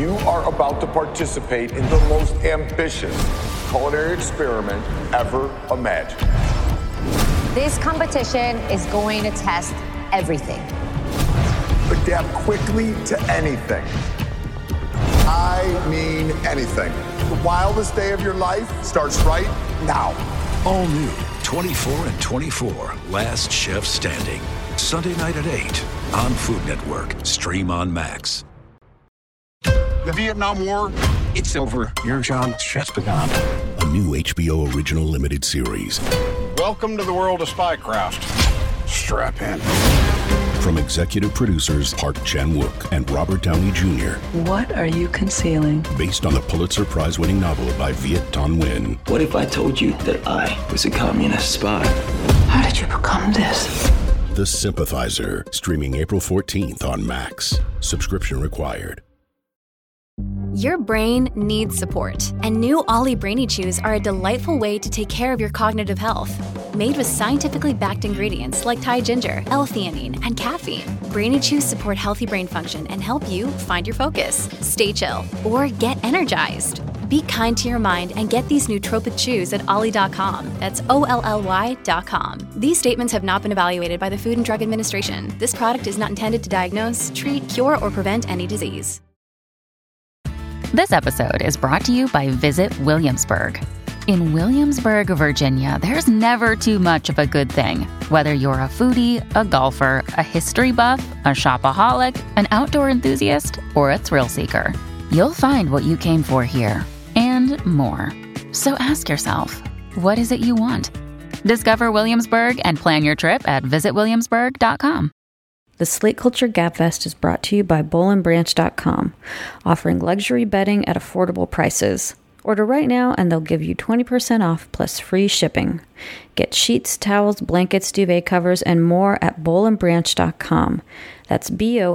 You are about to participate in the most ambitious culinary experiment ever imagined. This competition is going to test everything. Adapt quickly to anything. I mean anything. The wildest day of your life starts right now. All new 24 and 24, Last Chef Standing. Sunday night at 8 on Food Network. Stream on Max. The Vietnam War, it's over. Your job just begun. A new HBO original limited series. Welcome to the world of spycraft. Strap in. From executive producers Park Chan-wook and Robert Downey Jr. What are you concealing? Based on the Pulitzer Prize-winning novel by Viet Thanh Nguyen. What if I told you that I was a communist spy? How did you become this? The Sympathizer, streaming April 14th on Max. Subscription required. Your brain needs support, and new Ollie Brainy Chews are a delightful way to take care of your cognitive health. Made with scientifically backed ingredients like Thai ginger, L-theanine, and caffeine, Brainy Chews support healthy brain function and help you find your focus, stay chill, or get energized. Be kind to your mind and get these nootropic chews at ollie.com. That's OLLY.com. These statements have not been evaluated by the Food and Drug Administration. This product is not intended to diagnose, treat, cure, or prevent any disease. This episode is brought to you by Visit Williamsburg. In Williamsburg, Virginia, there's never too much of a good thing. Whether you're a foodie, a golfer, a history buff, a shopaholic, an outdoor enthusiast, or a thrill seeker, you'll find what you came for here and more. So ask yourself, what is it you want? Discover Williamsburg and plan your trip at visitwilliamsburg.com. The Slate Culture Gabfest is brought to you by BowlandBranch.com, offering luxury bedding at affordable prices. Order right now and they'll give you 20% off plus free shipping. Get sheets, towels, blankets, duvet covers, and more at BowlandBranch.com. That's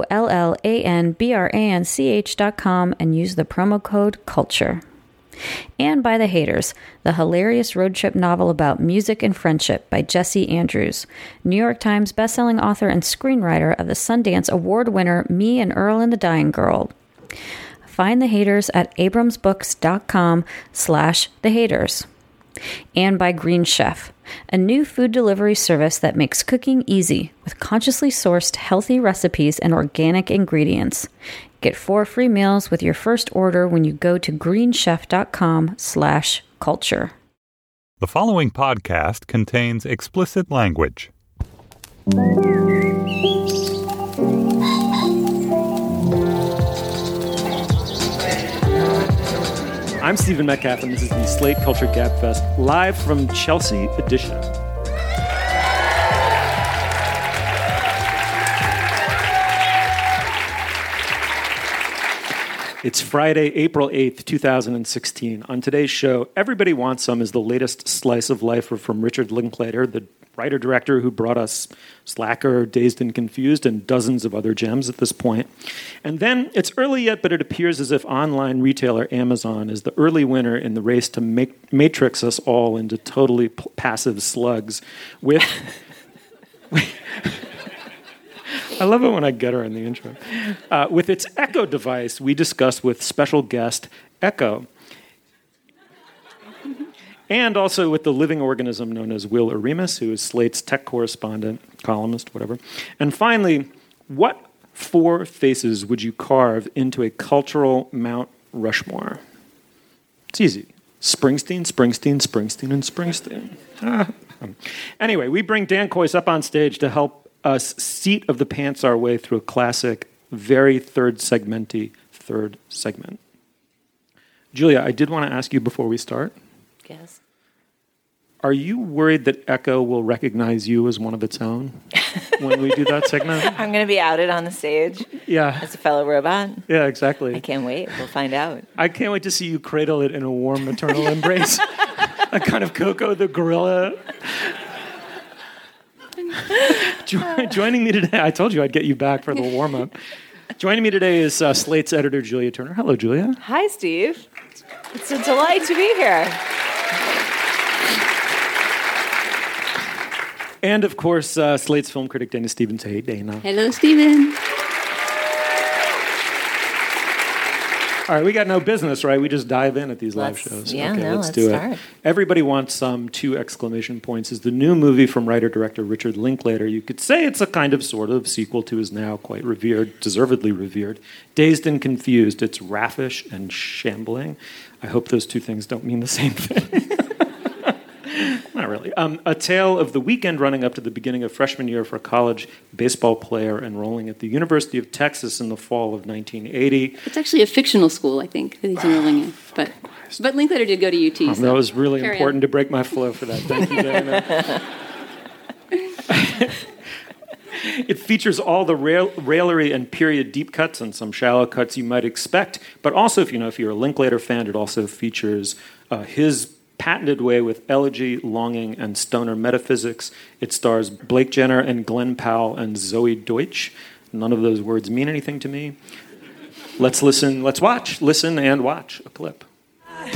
BOLLANBRANCH.com and use the promo code CULTURE. And by The Haters, the hilarious road trip novel about music and friendship by Jesse Andrews, New York Times bestselling author and screenwriter of the Sundance Award winner Me and Earl and the Dying Girl. Find The Haters at abramsbooks.com/thehaters. And by Green Chef, a new food delivery service that makes cooking easy with consciously sourced healthy recipes and organic ingredients. Get 4 free meals with your first order when you go to greenchef.com/culture. The following podcast contains explicit language. I'm Stephen Metcalf, and this is the Slate Culture Gabfest, live from Chelsea Edition. It's Friday, April 8th, 2016. On today's show, Everybody Wants Some is the latest slice of life from Richard Linklater, the writer-director who brought us Slacker, Dazed and Confused, and dozens of other gems at this point. And then, it's early yet, but it appears as if online retailer Amazon is the early winner in the race to matrix us all into totally passive slugs with... I love it when I get her in the intro. With its Echo device, we discuss with special guest Echo. And also with the living organism known as Will Aremus, who is Slate's tech correspondent, columnist, whatever. And finally, what 4 faces would you carve into a cultural Mount Rushmore? It's easy. Springsteen, Springsteen, Springsteen, and Springsteen. Anyway, we bring Dan Kois up on stage to help us seat of the pants our way through a classic, very third segment. Julia, I did want to ask you before we start. Yes. Are you worried that Echo will recognize you as one of its own when we do that segment? I'm going to be outed on the stage as a fellow robot. Yeah, exactly. I can't wait. We'll find out. I can't wait to see you cradle it in a warm maternal embrace. A kind of Coco the gorilla. Joining me today, I told you I'd get you back for the warm-up. Joining me today is Slate's editor, Julia Turner. Hello, Julia. Hi, Steve. It's a delight to be here. And, of course, Slate's film critic, Dana Stevens. Hey, Dana. Hello, Stephen. All right, we got no business, right? We just dive in at these live shows. Yeah, okay, let's do it. Everybody Wants Some, 2 exclamation points, is the new movie from writer-director Richard Linklater. You could say it's a kind of sort of sequel to his now quite revered, deservedly revered, Dazed and Confused. It's raffish and shambling. I hope those two things don't mean the same thing. Not really. A tale of the weekend running up to the beginning of freshman year for a college baseball player enrolling at the University of Texas in the fall of 1980. It's actually a fictional school, I think, that he's enrolling in. But Linklater did go to UT. So that was really important to break my flow for that. Thank you, Dana. It features all the raillery and period deep cuts and some shallow cuts you might expect, but also, if you're a Linklater fan, it also features his patented way with elegy, longing, and stoner metaphysics. It stars Blake Jenner and Glenn Powell and Zoe Deutsch. None of those words mean anything to me. Let's listen and watch a clip. What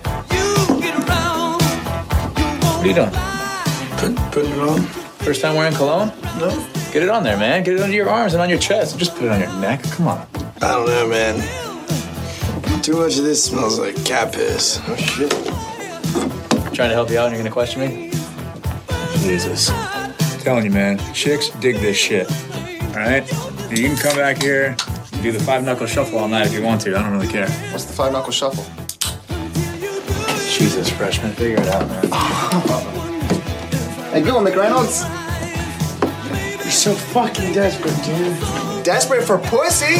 are you doing? Putting it on. First time wearing cologne? No. Get it on there, man. Get it under your arms and on your chest. Just put it on your neck. Come on. I don't know, man. Too much of this smells like cat piss. Oh, shit. Trying to help you out and you're going to question me? Jesus. I'm telling you, man. Chicks dig this shit. All right? You can come back here and do the 5-knuckle shuffle all night if you want to. I don't really care. What's the 5-knuckle shuffle? Jesus, freshman. Figure it out, man. Hey, go on, McReynolds. You're so fucking desperate, dude. Desperate for pussy?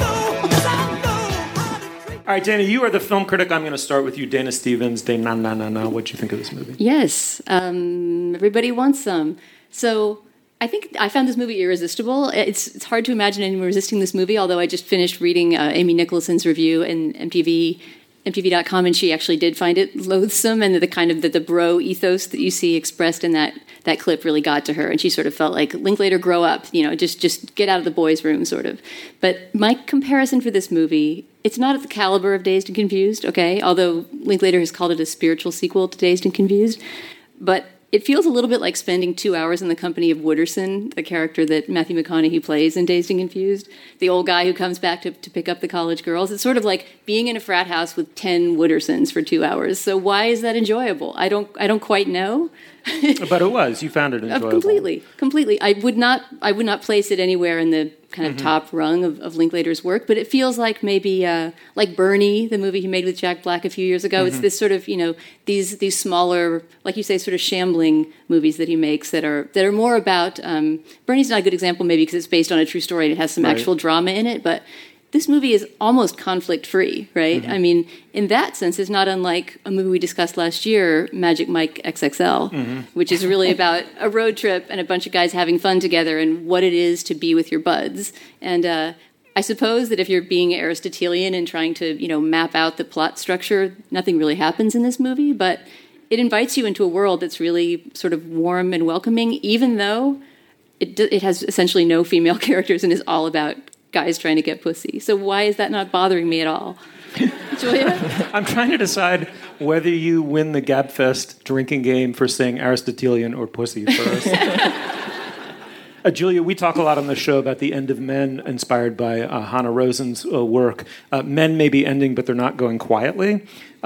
All right, Dana, you are the film critic. I'm going to start with you. Dana Stevens, Dana. What'd you think of this movie? Yes. Everybody Wants Some. So I think I found this movie irresistible. It's hard to imagine anyone resisting this movie, although I just finished reading Amy Nicholson's review in MTV.com, and she actually did find it loathsome, and the kind of the bro ethos that you see expressed in that clip really got to her, and she sort of felt like, Linklater, grow up, just get out of the boys' room, sort of. But my comparison for this movie, it's not at the caliber of Dazed and Confused, okay, although Linklater has called it a spiritual sequel to Dazed and Confused, but it feels a little bit like spending 2 hours in the company of Wooderson, the character that Matthew McConaughey plays in Dazed and Confused, the old guy who comes back to pick up the college girls. It's sort of like being in a frat house with 10 Woodersons for 2 hours. So why is that enjoyable? I don't quite know. But it was. You found it enjoyable. Completely. I would not place it anywhere in the kind of top rung of Linklater's work, but it feels like maybe like Bernie, the movie he made with Jack Black a few years ago. It's this sort of, these smaller, like you say, sort of shambling movies that he makes that are more about, Bernie's not a good example maybe because it's based on a true story and it has some actual drama in it, but this movie is almost conflict-free, right? I mean, in that sense, it's not unlike a movie we discussed last year, Magic Mike XXL, which is really about a road trip and a bunch of guys having fun together and what it is to be with your buds. And I suppose that if you're being Aristotelian and trying to, map out the plot structure, nothing really happens in this movie, but it invites you into a world that's really sort of warm and welcoming, even though it has essentially no female characters and is all about guys trying to get pussy. So why is that not bothering me at all? Julia? I'm trying to decide whether you win the Gabfest drinking game for saying Aristotelian or pussy first. Julia, we talk a lot on the show about the end of Men, inspired by Hannah Rosen's work. Men may be ending, but they're not going quietly.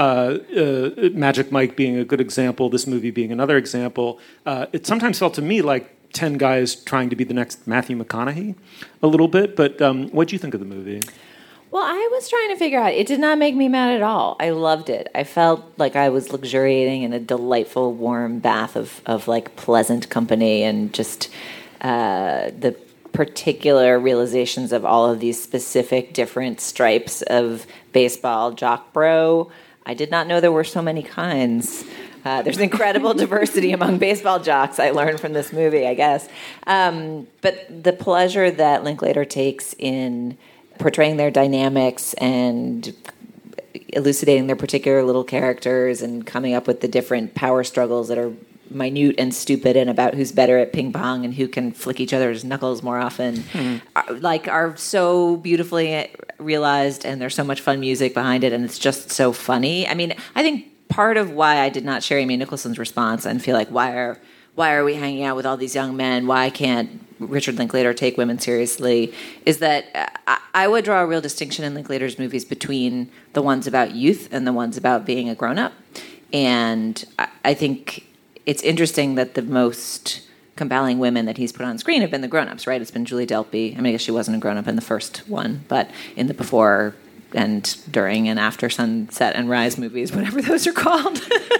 Magic Mike being a good example, this movie being another example. It sometimes felt to me like 10 guys trying to be the next Matthew McConaughey a little bit, but what do you think of the movie? Well, I was trying to figure out, it did not make me mad at all. I loved it. I felt like I was luxuriating in a delightful warm bath of like pleasant company and just the particular realizations of all of these specific different stripes of baseball jock bro. I did not know there were so many kinds. There's incredible diversity among baseball jocks, I learned from this movie, I guess. But the pleasure that Linklater takes in portraying their dynamics and elucidating their particular little characters and coming up with the different power struggles that are minute and stupid and about who's better at ping pong and who can flick each other's knuckles more often, are so beautifully realized, and there's so much fun music behind it, and it's just so funny. I mean, I think part of why I did not share Amy Nicholson's response and feel like why why are we hanging out with all these young men? Why can't Richard Linklater take women seriously? Is that I would draw a real distinction in Linklater's movies between the ones about youth and the ones about being a grown-up. And I think it's interesting that the most compelling women that he's put on screen have been the grown-ups, right? It's been Julie Delpy. I mean, I guess she wasn't a grown-up in the first one, but in the before and during and after Sunset and Rise movies, whatever those are called.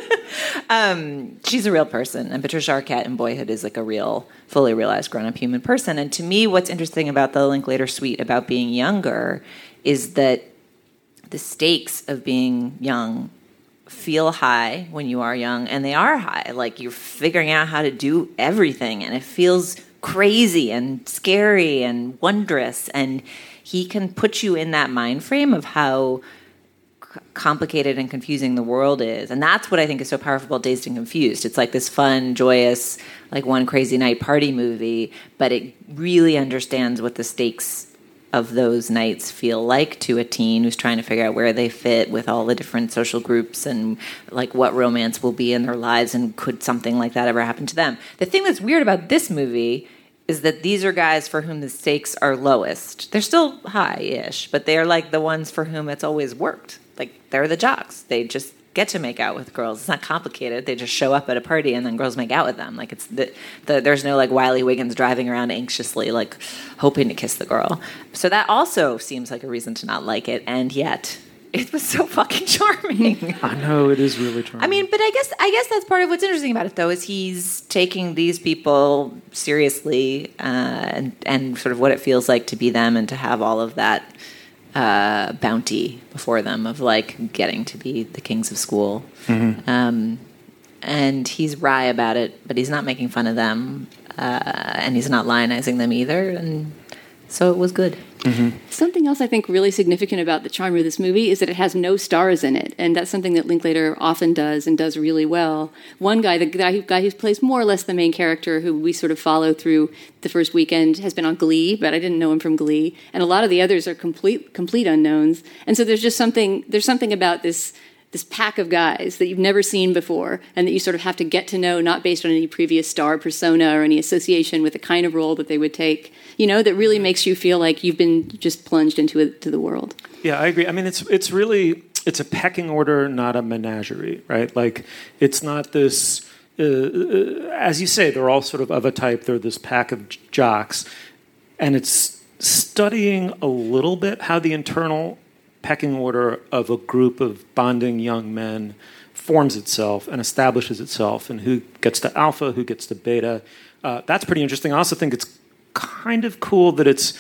She's a real person. And Patricia Arquette in Boyhood is like a real, fully realized grown-up human person. And to me, what's interesting about the Linklater suite about being younger is that the stakes of being young feel high when you are young, and they are high. Like, you're figuring out how to do everything, and it feels crazy and scary and wondrous, and he can put you in that mind frame of how complicated and confusing the world is. And that's what I think is so powerful about Dazed and Confused. It's like this fun, joyous, like one crazy night party movie, but it really understands what the stakes of those nights feel like to a teen who's trying to figure out where they fit with all the different social groups and like what romance will be in their lives and could something like that ever happen to them. The thing that's weird about this movie is that these are guys for whom the stakes are lowest. They're still high-ish, but they're like the ones for whom it's always worked. Like, they're the jocks. They just get to make out with girls. It's not complicated. They just show up at a party and then girls make out with them. Like, it's there's no like Wiley Wiggins driving around anxiously, like hoping to kiss the girl. So that also seems like a reason to not like it, and yet it was so fucking charming. I know, it is really charming. I mean, but I guess that's part of what's interesting about it, though, is he's taking these people seriously and sort of what it feels like to be them and to have all of that bounty before them of like getting to be the kings of school. Mm-hmm. And he's wry about it, but he's not making fun of them, and he's not lionizing them either, and so it was good. Mm-hmm. Something else I think really significant about the charm of this movie is that it has no stars in it, and that's something that Linklater often does and does really well. One guy, the guy who plays more or less the main character, who we sort of follow through the first weekend, has been on Glee, but I didn't know him from Glee, and a lot of the others are complete unknowns. And so there's something about this pack of guys that you've never seen before and that you sort of have to get to know, not based on any previous star persona or any association with the kind of role that they would take, that really makes you feel like you've been just plunged into the world. Yeah, I agree. I mean, it's really a pecking order, not a menagerie, right? Like, it's not this, as you say, they're all sort of a type. They're this pack of jocks. And it's studying a little bit how the internal pecking order of a group of bonding young men forms itself and establishes itself, and who gets to alpha, who gets to beta. That's pretty interesting. I also think it's kind of cool that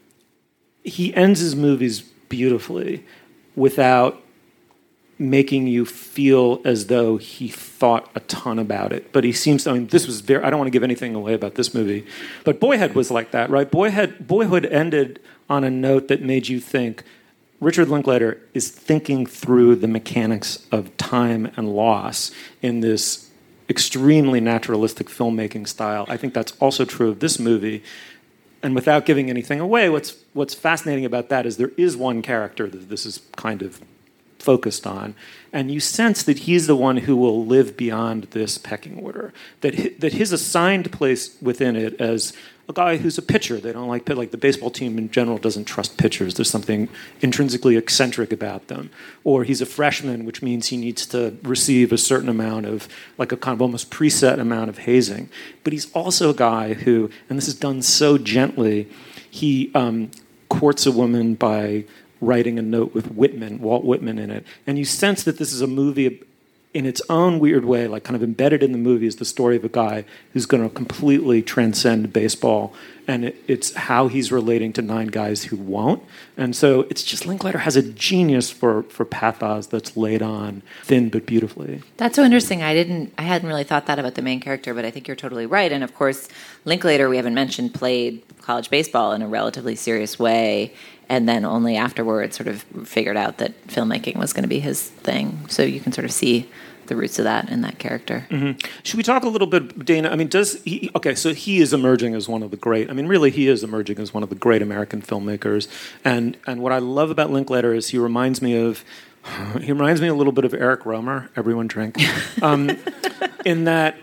he ends his movies beautifully without making you feel as though he thought a ton about it. But he seems to, I don't want to give anything away about this movie, but Boyhood was like that, right? Boyhood ended on a note that made you think, Richard Linklater is thinking through the mechanics of time and loss in this extremely naturalistic filmmaking style. I think that's also true of this movie. And without giving anything away, what's fascinating about that is there is one character that this is kind of focused on, and you sense that he's the one who will live beyond this pecking order, that his assigned place within it as a guy who's a pitcher. They don't like the baseball team in general doesn't trust pitchers. There's something intrinsically eccentric about them. Or he's a freshman, which means he needs to receive a certain amount of, like a kind of almost preset amount of hazing. But he's also a guy who, and this is done so gently, he courts a woman by writing a note with Walt Whitman in it. And you sense that this is a movie in its own weird way, like kind of embedded in the movie is the story of a guy who's going to completely transcend baseball. And it's how he's relating to 9 guys who won't. And so it's just Linklater has a genius for pathos that's laid on thin but beautifully. That's so interesting. I hadn't really thought that about the main character, but I think you're totally right. And of course, Linklater, we haven't mentioned, played college baseball in a relatively serious way, and then only afterwards sort of figured out that filmmaking was going to be his thing. So you can sort of see the roots of that in that character. Mm-hmm. Should we talk a little bit, Dana? I mean, so he is emerging as one of the great, really he is emerging as one of the great American filmmakers. And what I love about Linklater is he reminds me a little bit of Eric Rohmer, everyone drink, in that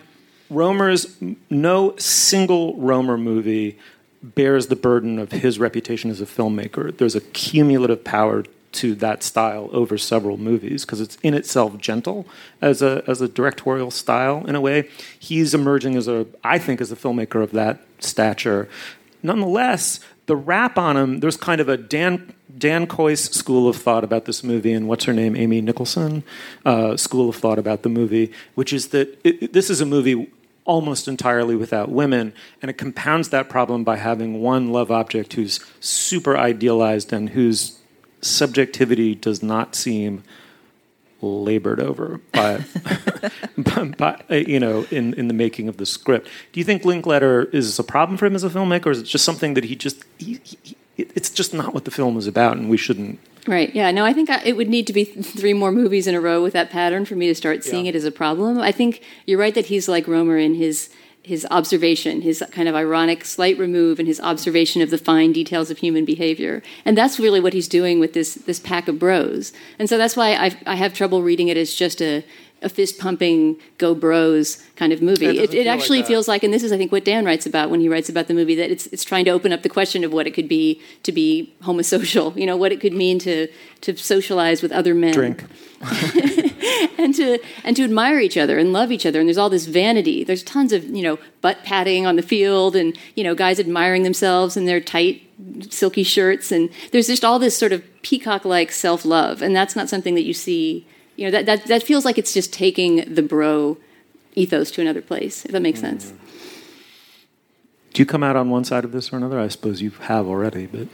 no single Romer movie bears the burden of his reputation as a filmmaker. There's a cumulative power to that style over several movies because it's in itself gentle as a directorial style in a way. He's emerging I think, as a filmmaker of that stature. Nonetheless, the rap on him, there's kind of a Dan Kois school of thought about this movie, and what's her name, Amy Nicholson school of thought about the movie, which is that this is a movie almost entirely without women, and it compounds that problem by having one love object who's super idealized and whose subjectivity does not seem labored over by in the making of the script. Do you think Linklater is a problem for him as a filmmaker, or is it just something that it's just not what the film is about, and we shouldn't? Right. Yeah. No, I think it would need to be 3 more movies in a row with that pattern for me to start seeing it as a problem. I think you're right that he's like Romer in his observation, his kind of ironic slight remove, and his observation of the fine details of human behavior. And that's really what he's doing with this pack of bros. And so that's why I have trouble reading it as just a fist-pumping, go bros kind of movie. It actually feels like, and this is, I think, what Dan writes about when he writes about the movie, that it's trying to open up the question of what it could be to be homosocial, what it could mean to socialize with other men. Drink. and to admire each other and love each other. And there's all this vanity. There's tons of, butt patting on the field and, guys admiring themselves in their tight, silky shirts. And there's just all this sort of peacock-like self-love. And that's not something that you see. That feels like it's just taking the bro ethos to another place, if that makes sense. Do you come out on one side of this or another? I suppose you have already, but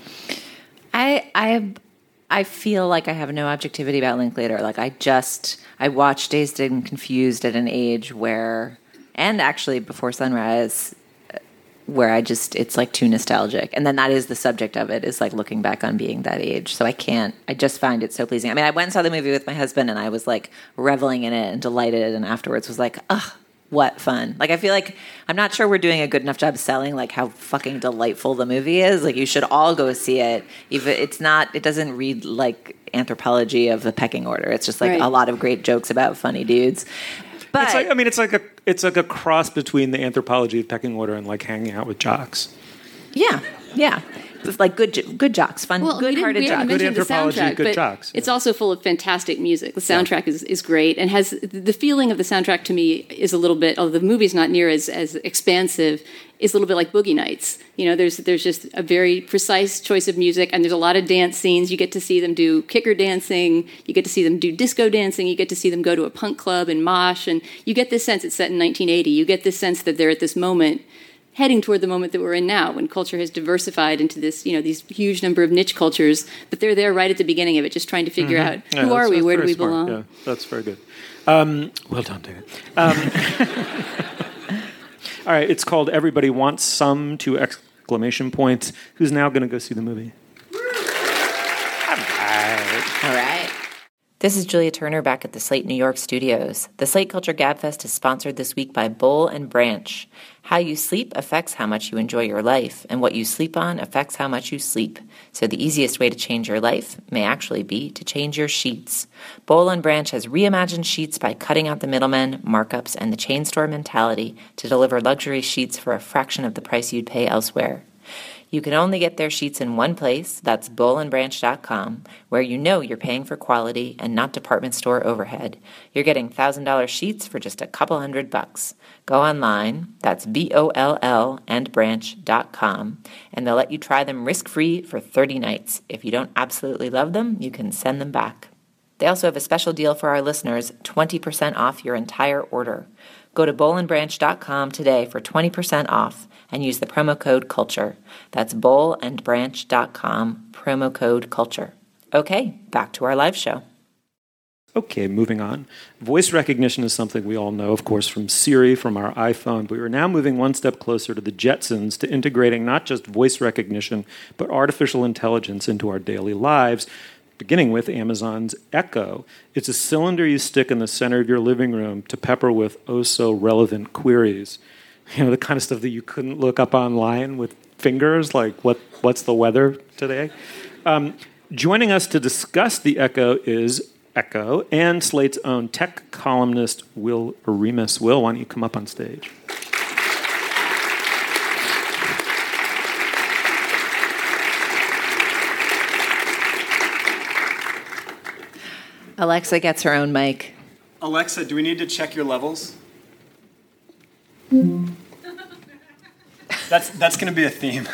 I feel like I have no objectivity about Linklater. Like I watched Dazed and Confused at an age where, and actually Before Sunrise, where it's like too nostalgic. And then that is the subject of it, is like looking back on being that age. So I just find it so pleasing. I mean, I went and saw the movie with my husband and I was like reveling in it and delighted, and afterwards was like, ugh, what fun. Like, I feel like I'm not sure we're doing a good enough job selling like how fucking delightful the movie is. Like, you should all go see it. Even it doesn't read like Anthropology of the Pecking Order. It's just like a lot of great jokes about funny dudes. But it's like a cross between the Anthropology of Pecking Order and like hanging out with jocks. Yeah. It's like good jocks, fun, good-hearted jocks. Good Anthropology, good jocks. It's also full of fantastic music. The soundtrack is great, and has the feeling of the soundtrack to me is a little bit, although the movie's not near as expansive, is a little bit like Boogie Nights. There's just a very precise choice of music, and there's a lot of dance scenes. You get to see them do kicker dancing, you get to see them do disco dancing, you get to see them go to a punk club and mosh, and you get this sense it's set in 1980. You get this sense that they're at this moment heading toward the moment that we're in now, when culture has diversified into this, these huge number of niche cultures, but they're there right at the beginning of it, just trying to figure out who are we, where do we belong. Yeah, that's very good. Well done, David. All right, it's called Everybody Wants Some, 2 exclamation points. Who's now going to go see the movie? All right. This is Julia Turner back at the Slate New York studios. The Slate Culture Gabfest is sponsored this week by Boll and Branch. How you sleep affects how much you enjoy your life, and what you sleep on affects how much you sleep. So the easiest way to change your life may actually be to change your sheets. Boll and Branch has reimagined sheets by cutting out the middlemen, markups, and the chain store mentality to deliver luxury sheets for a fraction of the price you'd pay elsewhere. You can only get their sheets in one place, that's bollandbranch.com, where you know you're paying for quality and not department store overhead. You're getting $1,000 sheets for just a couple $100. Go online, that's BOLL and branch.com, and they'll let you try them risk-free for 30 nights. If you don't absolutely love them, you can send them back. They also have a special deal for our listeners, 20% off your entire order. Go to bollandbranch.com today for 20% off and use the promo code CULTURE. That's bollandbranch.com, promo code CULTURE. Okay, back to our live show. Okay, moving on. Voice recognition is something we all know, of course, from Siri, from our iPhone, but we're now moving one step closer to the Jetsons, to integrating not just voice recognition, but artificial intelligence into our daily lives, beginning with Amazon's Echo. It's a cylinder you stick in the center of your living room to pepper with oh-so-relevant queries. The kind of stuff that you couldn't look up online with fingers, like what's the weather today? Joining us to discuss the Echo is Echo and Slate's own tech columnist, Will Oremus. Will, why don't you come up on stage? Alexa gets her own mic. Alexa, do we need to check your levels? That's going to be a theme.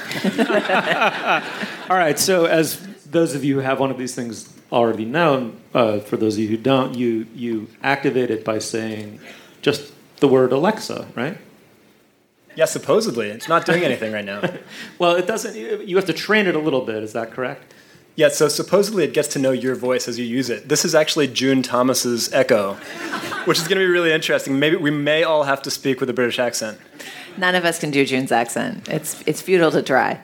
All right, so as those of you who have one of these things already know, for those of you who don't, you activate it by saying just the word Alexa, right? Yeah, supposedly. It's not doing anything right now. Well, it doesn't. You have to train it a little bit. Is that correct? Yeah, so supposedly it gets to know your voice as you use it. This is actually June Thomas's Echo, which is going to be really interesting. Maybe we may all have to speak with a British accent. None of us can do June's accent. It's futile to try.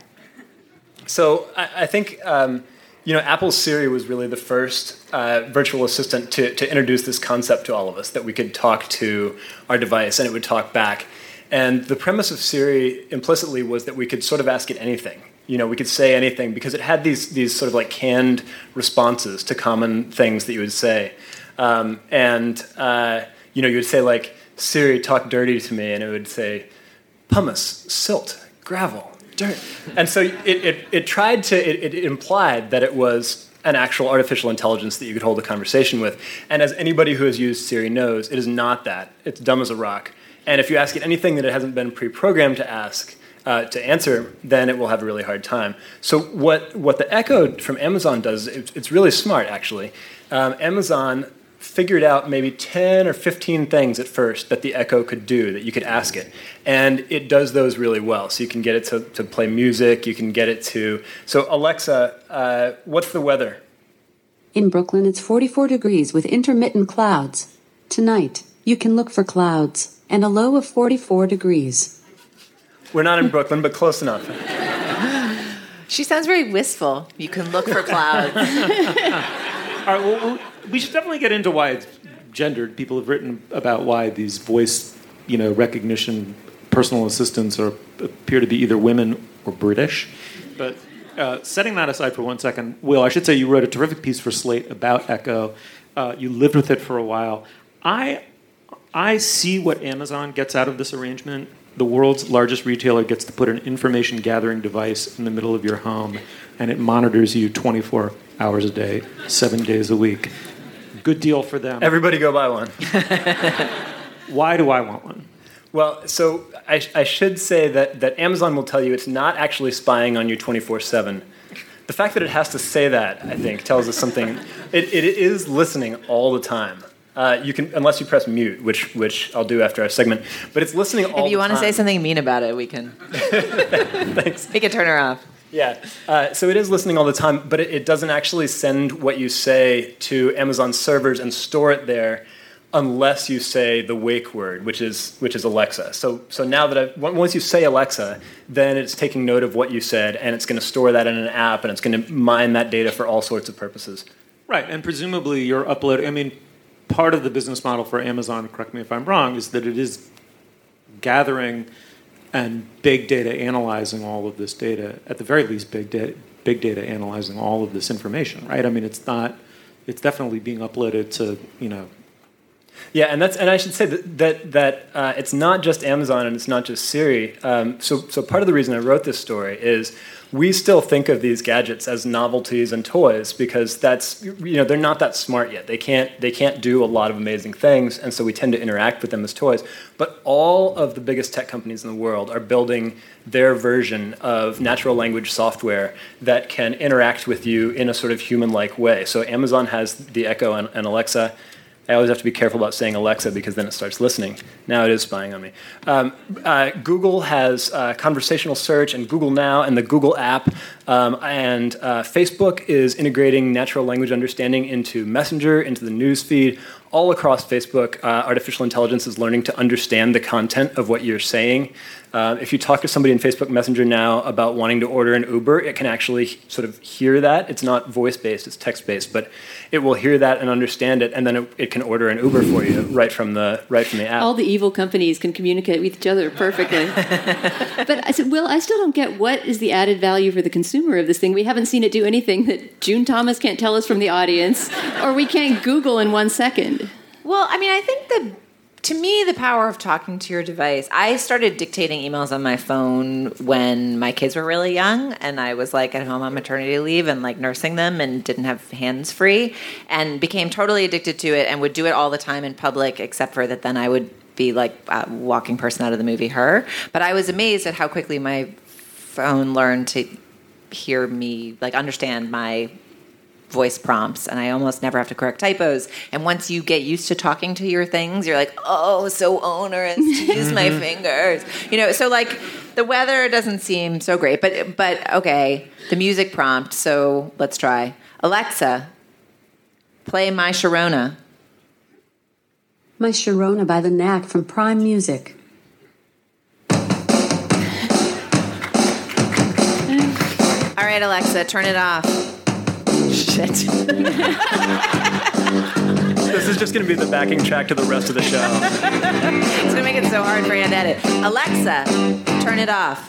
So I think Apple's Siri was really the first virtual assistant to introduce this concept to all of us, that we could talk to our device and it would talk back. And the premise of Siri implicitly was that we could sort of ask it anything. We could say anything because it had these sort of like canned responses to common things that you would say. You would say like, Siri, talk dirty to me, and it would say, pumice, silt, gravel, dirt. And so it implied that it was an actual artificial intelligence that you could hold a conversation with. And as anybody who has used Siri knows, it is not that. It's dumb as a rock. And if you ask it anything that it hasn't been pre-programmed to answer, then it will have a really hard time. So what the Echo from Amazon does, it's really smart, actually. Amazon figured out maybe 10 or 15 things at first that the Echo could do, that you could ask it. And it does those really well. So you can get it to play music, you can get it to... So Alexa, what's the weather? In Brooklyn, it's 44 degrees with intermittent clouds. Tonight, you can look for clouds and a low of 44 degrees. We're not in Brooklyn, but close enough. She sounds very wistful. You can look for clouds. All right, well, we should definitely get into why it's gendered. People have written about why these voice, recognition personal assistants appear to be either women or British. But setting that aside for 1 second, Will, I should say you wrote a terrific piece for Slate about Echo. You lived with it for a while. I see what Amazon gets out of this arrangement. The world's largest retailer gets to put an information-gathering device in the middle of your home, and it monitors you 24 hours a day, 7 days a week. Good deal for them. Everybody go buy one. Why do I want one? Well, so I should say that Amazon will tell you it's not actually spying on you 24/7. The fact that it has to say that, I think, tells us something. It is listening all the time. You can, unless you press mute, which I'll do after our segment. But it's listening all the time. If you want to say something mean about it, we can. Thanks. We can turn her off. Yeah. So it is listening all the time, but it doesn't actually send what you say to Amazon servers and store it there, unless you say the wake word, which is Alexa. So now that once you say Alexa, then it's taking note of what you said, and it's going to store that in an app, and it's going to mine that data for all sorts of purposes. Right, and presumably you're uploading. Part of the business model for Amazon, correct me if I'm wrong, is that it is gathering and big data analyzing all of this data. At the very least, big data analyzing all of this information, right? It's definitely being uploaded to, Yeah, and I should say that it's not just Amazon and it's not just Siri. So part of the reason I wrote this story is we still think of these gadgets as novelties and toys because they're not that smart yet. They can't do a lot of amazing things, and so we tend to interact with them as toys. But all of the biggest tech companies in the world are building their version of natural language software that can interact with you in a sort of human-like way. So Amazon has the Echo and Alexa. I always have to be careful about saying Alexa because then it starts listening. Now it is spying on me. Google has conversational search and Google Now and the Google app. And Facebook is integrating natural language understanding into Messenger, into the news feed. All across Facebook, artificial intelligence is learning to understand the content of what you're saying. If you talk to somebody in Facebook Messenger now about wanting to order an Uber, it can actually sort of hear that. It's not voice-based, it's text-based, but it will hear that and understand it, and then it can order an Uber for you right from the app. All the evil companies can communicate with each other perfectly. But I said, Will, I still don't get what is the added value for the consumer of this thing. We haven't seen it do anything that June Thomas can't tell us from the audience, or we can't Google in 1 second. Well, I think the To me, the power of talking to your device. I started dictating emails on my phone when my kids were really young, and I was like at home on maternity leave and like nursing them and didn't have hands free, and became totally addicted to it and would do it all the time in public, except for that then I would be like a walking person out of the movie Her. But I was amazed at how quickly my phone learned to hear me, like understand my voice prompts, and I almost never have to correct typos. And once you get used to talking to your things, you're like, oh, so onerous to use my fingers. You know, so like the weather doesn't seem so great, but okay, the music prompt, so let's try. Alexa, play My Sharona. My Sharona by The Knack from Prime Music. All right, Alexa, turn it off. Shit. This is just going to be the backing track to the rest of the show. It's going to make it so hard for you to edit. Alexa, turn it off.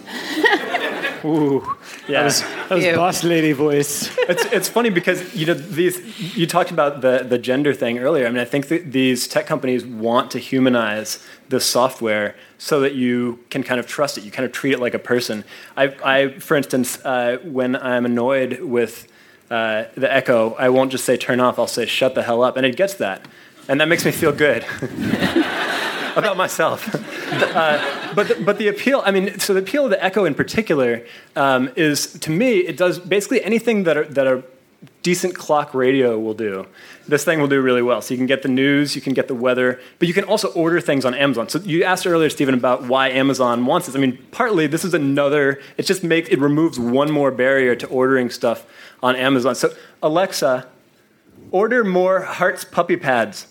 Ooh, yeah, that was boss lady voice. It's funny because you talked about the gender thing earlier. I mean, I think that these tech companies want to humanize this software so that you can kind of trust it. You kind of treat it like a person. I for instance, when I'm annoyed with the Echo, I won't just say turn off. I'll say shut the hell up, and it gets that, and that makes me feel good about myself. But the appeal, I mean, so the appeal of the Echo in particular is, to me, it does basically anything that a decent clock radio will do. This thing will do really well. So you can get the news, you can get the weather, but you can also order things on Amazon. So you asked earlier, Stephen, about why Amazon wants this. I mean, partly this is it removes one more barrier to ordering stuff on Amazon. So Alexa, order more Hearts puppy pads.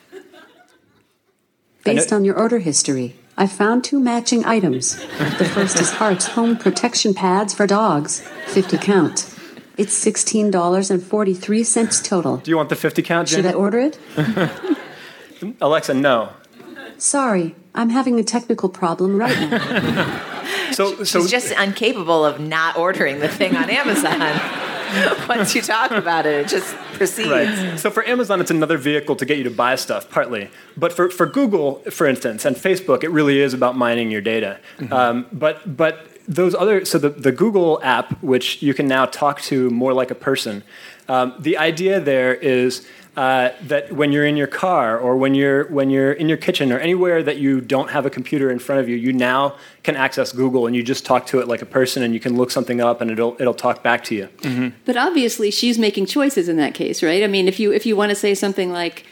Based on your order history, I found 2 matching items. The first is Hearts Home Protection Pads for dogs, 50 count. It's $16.43 total. Do you want the 50 count, Jen? Should I order it? Alexa, no. Sorry, I'm having a technical problem right now. She's just incapable of not ordering the thing on Amazon. Once you talk about it, it just proceeds. Right. So for Amazon, it's another vehicle to get you to buy stuff, partly. But for Google, for instance, and Facebook, it really is about mining your data. Mm-hmm. But those other, so the Google app, which you can now talk to more like a person, the idea there is that when you're in your car or when you're in your kitchen or anywhere that you don't have a computer in front of you, you now can access Google and you just talk to it like a person, and you can look something up and it'll talk back to you. Mm-hmm. But obviously, she's making choices in that case, right? I mean, if you want to say something like,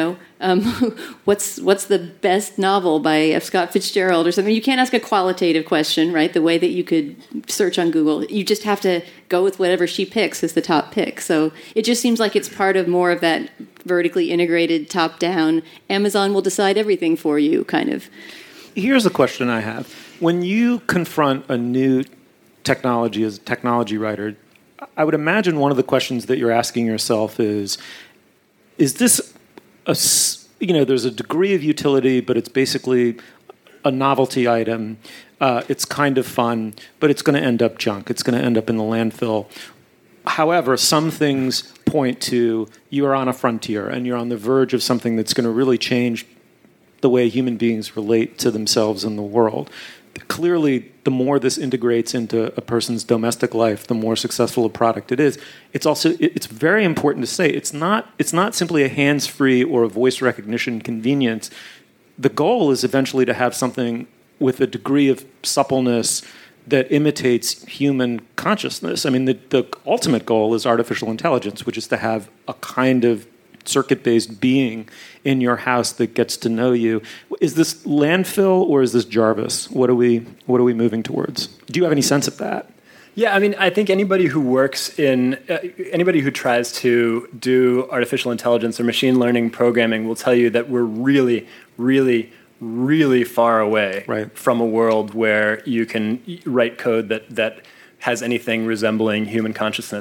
what's the best novel by F. Scott Fitzgerald or something, you can't ask a qualitative question, right? The way that you could search on Google. You just have to go with whatever she picks as the top pick. So it just seems like it's part of more of that vertically integrated, top-down, Amazon will decide everything for you kind of. Here's a question I have. When you confront a new technology as a technology writer, I would imagine one of the questions that you're asking yourself is this there's a degree of utility, but it's basically a novelty item. It's kind of fun, but it's going to end up junk. It's going to end up in the landfill. However, some things point to you are on a frontier and you're on the verge of something that's going to really change the way human beings relate to themselves and the world. Clearly, the more this integrates into a person's domestic life, the more successful a product it is. It's very important to say it's not simply a hands-free or a voice recognition convenience. The goal is eventually to have something with a degree of suppleness that imitates human consciousness. I mean, the ultimate goal is artificial intelligence, which is to have a kind of circuit-based being in your house that gets to know you. Is this landfill or is this Jarvis? What are we moving towards? Do you have any sense of that? Yeah, I mean, I think anybody who works anybody who tries to do artificial intelligence or machine learning programming will tell you that we're really, really, really far away from a world where you can write code that has anything resembling human consciousness.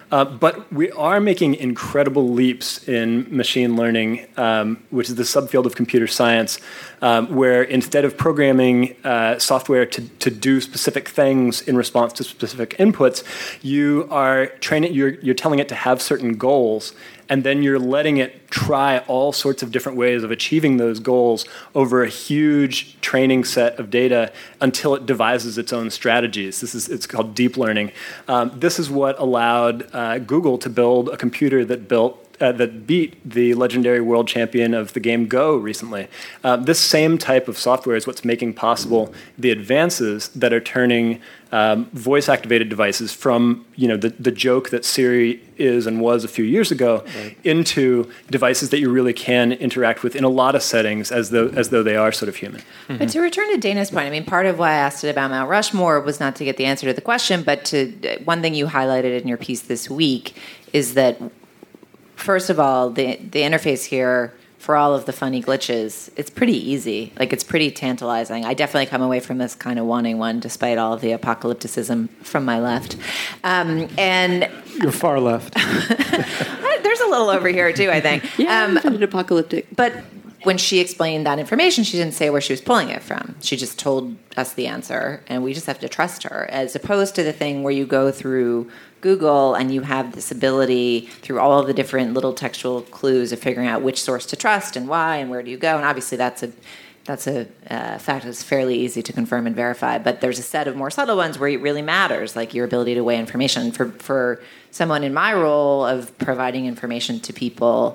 But we are making incredible leaps in machine learning, which is the subfield of computer science, where instead of programming software to do specific things in response to specific inputs, you are training. You're telling it to have certain goals, and then you're letting it try all sorts of different ways of achieving those goals over a huge training set of data until it devises its own strategies. It's called deep learning. This is what allowed Google to build a computer that beat the legendary world champion of the game Go recently. This same type of software is what's making possible the advances that are turning voice-activated devices from the joke that Siri is and was a few years ago into devices that you really can interact with in a lot of settings as though they are sort of human. But to return to Dana's point, I mean, part of why I asked it about Mount Rushmore was not to get the answer to the question, but one thing you highlighted in your piece this week is that, first of all, the interface here, for all of the funny glitches, it's pretty easy. Like, it's pretty tantalizing. I definitely come away from this kind of wanting one, despite all of the apocalypticism from my left. And you're far left. There's a little over here too, I think. Yeah, I'm apocalyptic. But when she explained that information, she didn't say where she was pulling it from. She just told us the answer, and we just have to trust her, as opposed to the thing where you go through Google and you have this ability through all of the different little textual clues of figuring out which source to trust and why and where do you go. And obviously that's a fact that's fairly easy to confirm and verify. But there's a set of more subtle ones where it really matters, like your ability to weigh information. For someone in my role of providing information to people,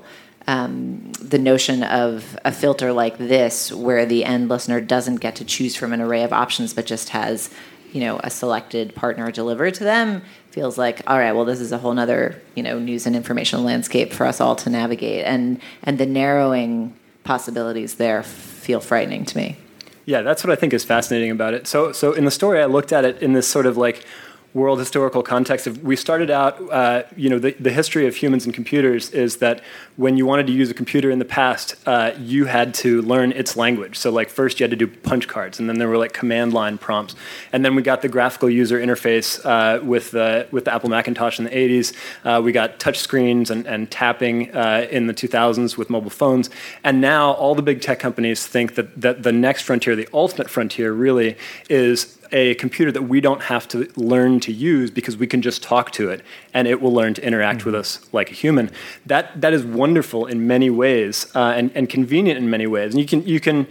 the notion of a filter like this, where the end listener doesn't get to choose from an array of options, but just has, a selected partner delivered to them, feels like, all right, well, this is a whole nother, news and information landscape for us all to navigate. And the narrowing possibilities there feel frightening to me. Yeah, that's what I think is fascinating about it. So in the story, I looked at it in this sort of like world historical context of, we started out, the history of humans and computers is that when you wanted to use a computer in the past, you had to learn its language. So like first you had to do punch cards, and then there were like command line prompts. And then we got the graphical user interface with the Apple Macintosh in the 80s. We got touch screens and tapping in the 2000s with mobile phones. And now all the big tech companies think that the next frontier, the ultimate frontier really, is a computer that we don't have to learn to use because we can just talk to it and it will learn to interact with us like a human. That is wonderful in many ways and convenient in many ways. And you can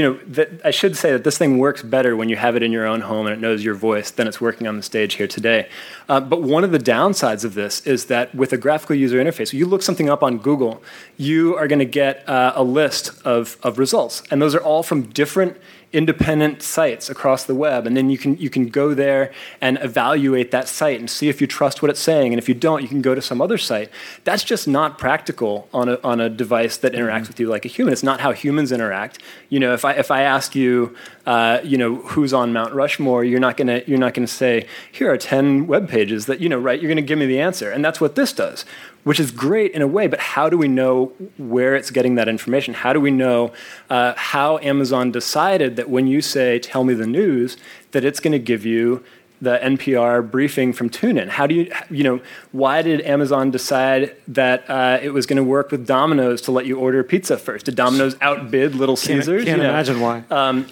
I should say that this thing works better when you have it in your own home and it knows your voice than it's working on the stage here today. But one of the downsides of this is that with a graphical user interface, you look something up on Google, you are going to get a list of results, and those are all from different independent sites across the web, and then you can go there and evaluate that site and see if you trust what it's saying, and if you don't, you can go to some other site. That's just not practical on a device that interacts with you like a human. It's not how humans interact. If I ask you, who's on Mount Rushmore, you're not gonna say, here are 10 web pages that right. You're gonna give me the answer, and that's what this does, which is great in a way, but how do we know where it's getting that information? How do we know how Amazon decided that when you say, tell me the news, that it's going to give you the NPR briefing from TuneIn? How do why did Amazon decide that it was going to work with Domino's to let you order pizza first? Did Domino's outbid Little Caesars? Can't imagine why.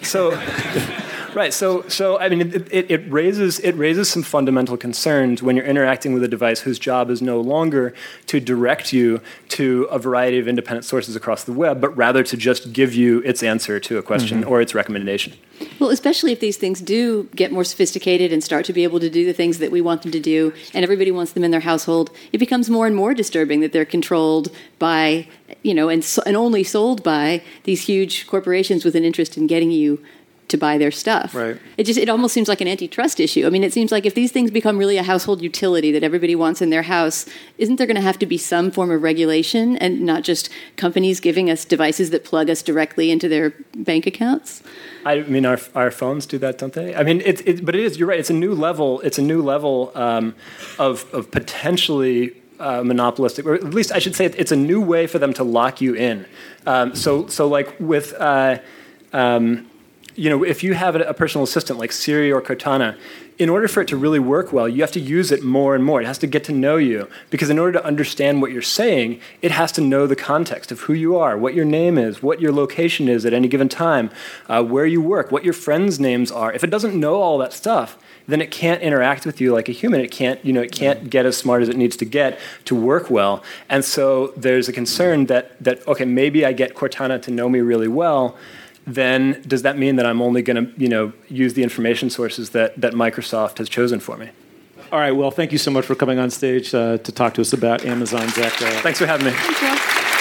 Right. So I mean, it raises some fundamental concerns when you're interacting with a device whose job is no longer to direct you to a variety of independent sources across the web, but rather to just give you its answer to a question or its recommendation. Well, especially if these things do get more sophisticated and start to be able to do the things that we want them to do, and everybody wants them in their household, it becomes more and more disturbing that they're controlled by, and only sold by these huge corporations with an interest in getting you to buy their stuff. Right. It almost seems like an antitrust issue. I mean, it seems like if these things become really a household utility that everybody wants in their house, isn't there going to have to be some form of regulation and not just companies giving us devices that plug us directly into their bank accounts? I mean, our phones do that, don't they? I mean, but it is. You're right. It's a new level. It's a new level of potentially monopolistic, or at least I should say, it's a new way for them to lock you in. So like with. if you have a personal assistant like Siri or Cortana, in order for it to really work well, you have to use it more and more. It has to get to know you, because in order to understand what you're saying, it has to know the context of who you are, what your name is, what your location is at any given time, where you work, what your friends' names are. If it doesn't know all that stuff, then it can't interact with you like a human. It can't get as smart as it needs to get to work well. And so there's a concern that okay, maybe I get Cortana to know me really well. Then does that mean that I'm only going to use the information sources that Microsoft has chosen for me? All right. Well, thank you so much for coming on stage to talk to us about Amazon's Echo. Thanks for having me. Thank you.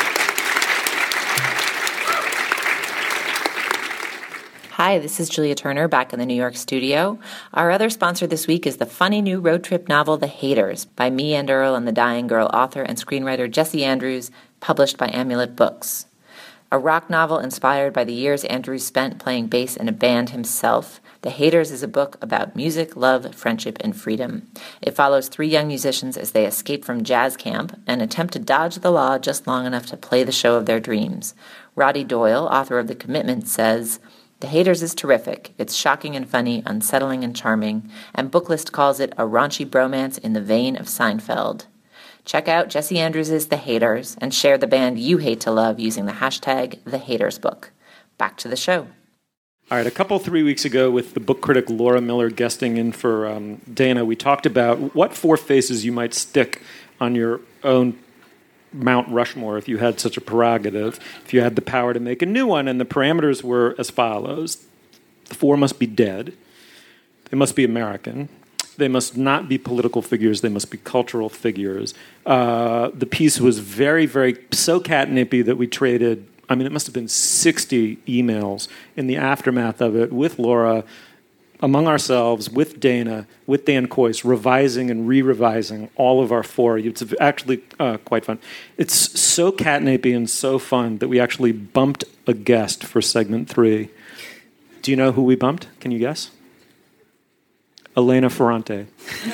Hi, this is Julia Turner back in the New York studio. Our other sponsor this week is the funny new road trip novel, The Haters, by Me and Earl and the Dying Girl author and screenwriter Jesse Andrews, published by Amulet Books. A rock novel inspired by the years Andrews spent playing bass in a band himself, The Haters is a book about music, love, friendship, and freedom. It follows 3 young musicians as they escape from jazz camp and attempt to dodge the law just long enough to play the show of their dreams. Roddy Doyle, author of The Commitment, says, The Haters is terrific. It's shocking and funny, unsettling and charming, and Booklist calls it a raunchy bromance in the vein of Seinfeld. Check out Jesse Andrews' The Haters and share the band you hate to love using the hashtag #TheHatersBook. Back to the show. All right, 3 weeks ago with the book critic Laura Miller guesting in for Dana, we talked about what 4 faces you might stick on your own Mount Rushmore if you had such a prerogative, if you had the power to make a new one, and the parameters were as follows. The 4 must be dead. They must be American. They must not be political figures. They must be cultural figures. The piece was very, very so catnippy that we traded, it must have been 60 emails in the aftermath of it with Laura, among ourselves, with Dana, with Dan Kois, revising and re-revising all of our 4. It's actually quite fun. It's so catnippy and so fun that we actually bumped a guest for segment 3. Do you know who we bumped? Can you guess? Elena Ferrante.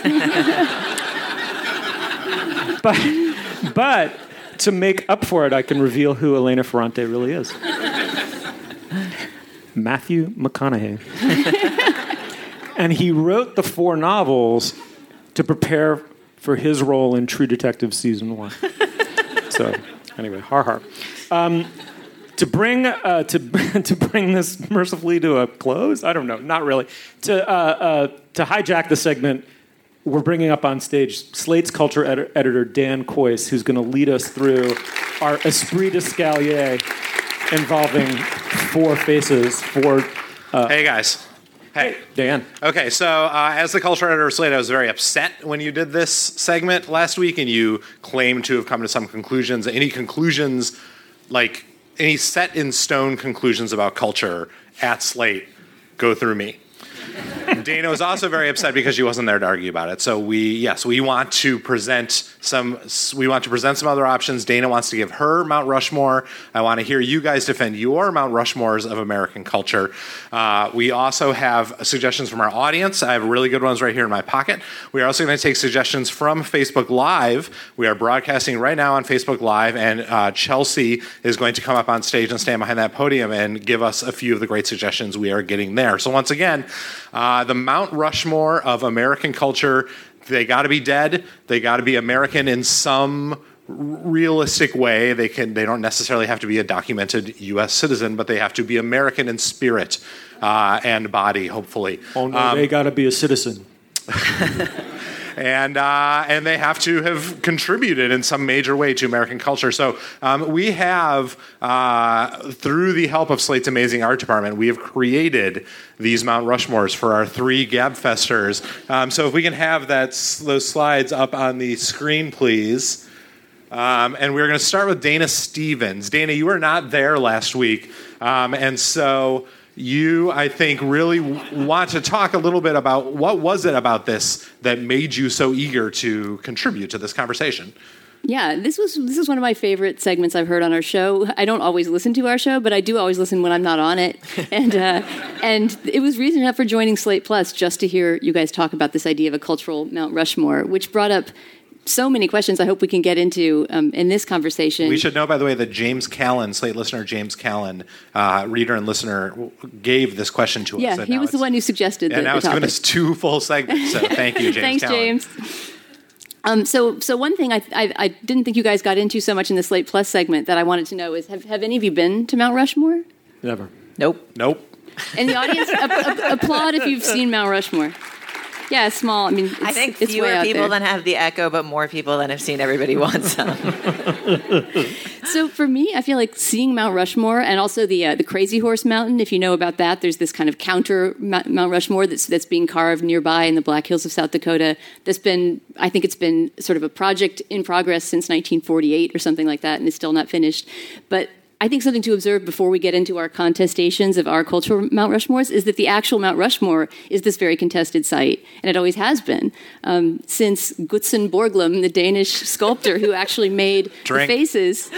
But to make up for it, I can reveal who Elena Ferrante really is. Matthew McConaughey. And he wrote the 4 novels to prepare for his role in True Detective Season 1. So, anyway, har. To bring this mercifully to a close, I don't know, not really. To hijack the segment, we're bringing up on stage Slate's culture editor Dan Kois, who's going to lead us through our esprit d'escalier involving 4 faces. Hey guys. Hey, Dan. Okay, so as the culture editor of Slate, I was very upset when you did this segment last week, and you claimed to have come to some conclusions. Any conclusions, like any set-in-stone conclusions about culture at Slate, go through me. Dana was also very upset because she wasn't there to argue about it. So we want to present some other options. Dana wants to give her Mount Rushmore. I want to hear you guys defend your Mount Rushmores of American culture. We also have suggestions from our audience. I have really good ones right here in my pocket. We are also going to take suggestions from Facebook Live. We are broadcasting right now on Facebook Live, and Chelsea is going to come up on stage and stand behind that podium and give us a few of the great suggestions we are getting there. So once again, the Mount Rushmore of American culture, they got to be dead. They got to be American in some realistic way. They don't necessarily have to be a documented U.S. citizen, but they have to be American in spirit and body, hopefully. Oh, no, they got to be a citizen. And they have to have contributed in some major way to American culture. So we have, through the help of Slate's amazing art department, we have created these Mount Rushmores for our 3 Gabfesters. So if we can have those slides up on the screen, please. And we're going to start with Dana Stevens. Dana, you were not there last week, and so you, I think, really want to talk a little bit about what was it about this that made you so eager to contribute to this conversation. Yeah, this was one of my favorite segments I've heard on our show. I don't always listen to our show, but I do always listen when I'm not on it. And it was reason enough for joining Slate Plus just to hear you guys talk about this idea of a cultural Mount Rushmore, which brought up so many questions I hope we can get into in this conversation. We should know, by the way, that James Callan, Slate listener James Callan, reader and listener, gave this question to us. Yeah, he was the one who suggested and the now it's topic. given us 2 full segments, so thank you, James Thanks, Callan. James. So one thing I didn't think you guys got into so much in the Slate Plus segment that I wanted to know is, have any of you been to Mount Rushmore? Never. Nope. In the audience, applaud if you've seen Mount Rushmore. Yeah, it's small. I mean, I think it's way fewer out people there. than have the echo, but more people than have seen Everybody Wants Some. So for me, I feel like seeing Mount Rushmore and also the Crazy Horse Mountain. If you know about that, there's this kind of counter Mount Rushmore that's being carved nearby in the Black Hills of South Dakota. I think it's been sort of a project in progress since 1948 or something like that, and it's still not finished. But I think something to observe before we get into our contestations of our cultural Mount Rushmores is that the actual Mount Rushmore is this very contested site, and it always has been, since Gutzen Borglum, the Danish sculptor who actually made the faces.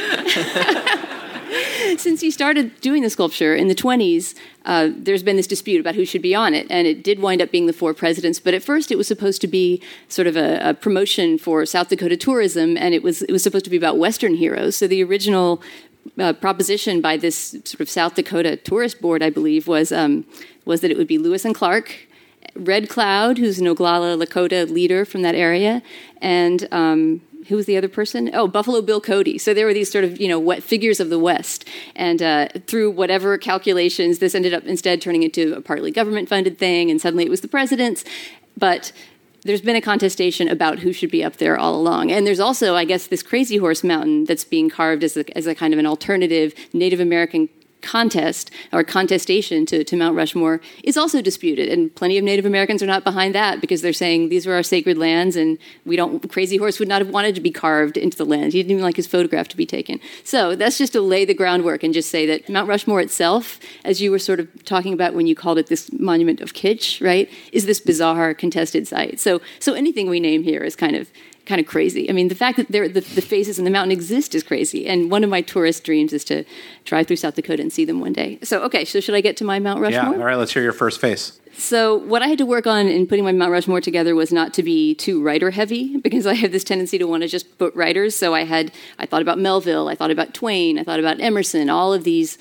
Since he started doing the sculpture in the 20s, there's been this dispute about who should be on it, and it did wind up being the 4 presidents. But at first, it was supposed to be sort of a promotion for South Dakota tourism, and it was supposed to be about Western heroes. So the original proposition by this sort of South Dakota Tourist Board, I believe, was that it would be Lewis and Clark, Red Cloud, who's an Oglala Lakota leader from that area, and who was the other person? Oh, Buffalo Bill Cody. So there were these sort of, figures of the West. And through whatever calculations, this ended up instead turning into a partly government-funded thing, and suddenly it was the president's. But there's been a contestation about who should be up there all along. And there's also, I guess, this Crazy Horse Mountain that's being carved as a kind of an alternative Native American contest or contestation to Mount Rushmore is also disputed, and plenty of Native Americans are not behind that because they're saying these are our sacred lands, and Crazy Horse would not have wanted to be carved into the land. He didn't even like his photograph to be taken. So that's just to lay the groundwork and just say that Mount Rushmore itself, as you were sort of talking about when you called it this monument of kitsch, right, is this bizarre contested site. So anything we name here is kind of crazy. I mean, the fact that the faces in the mountain exist is crazy. And one of my tourist dreams is to drive through South Dakota and see them one day. So should I get to my Mount Rushmore? Yeah, all right, let's hear your first face. So what I had to work on in putting my Mount Rushmore together was not to be too writer-heavy, because I have this tendency to want to just put writers. So I thought about Melville, I thought about Twain, I thought about Emerson, all of these,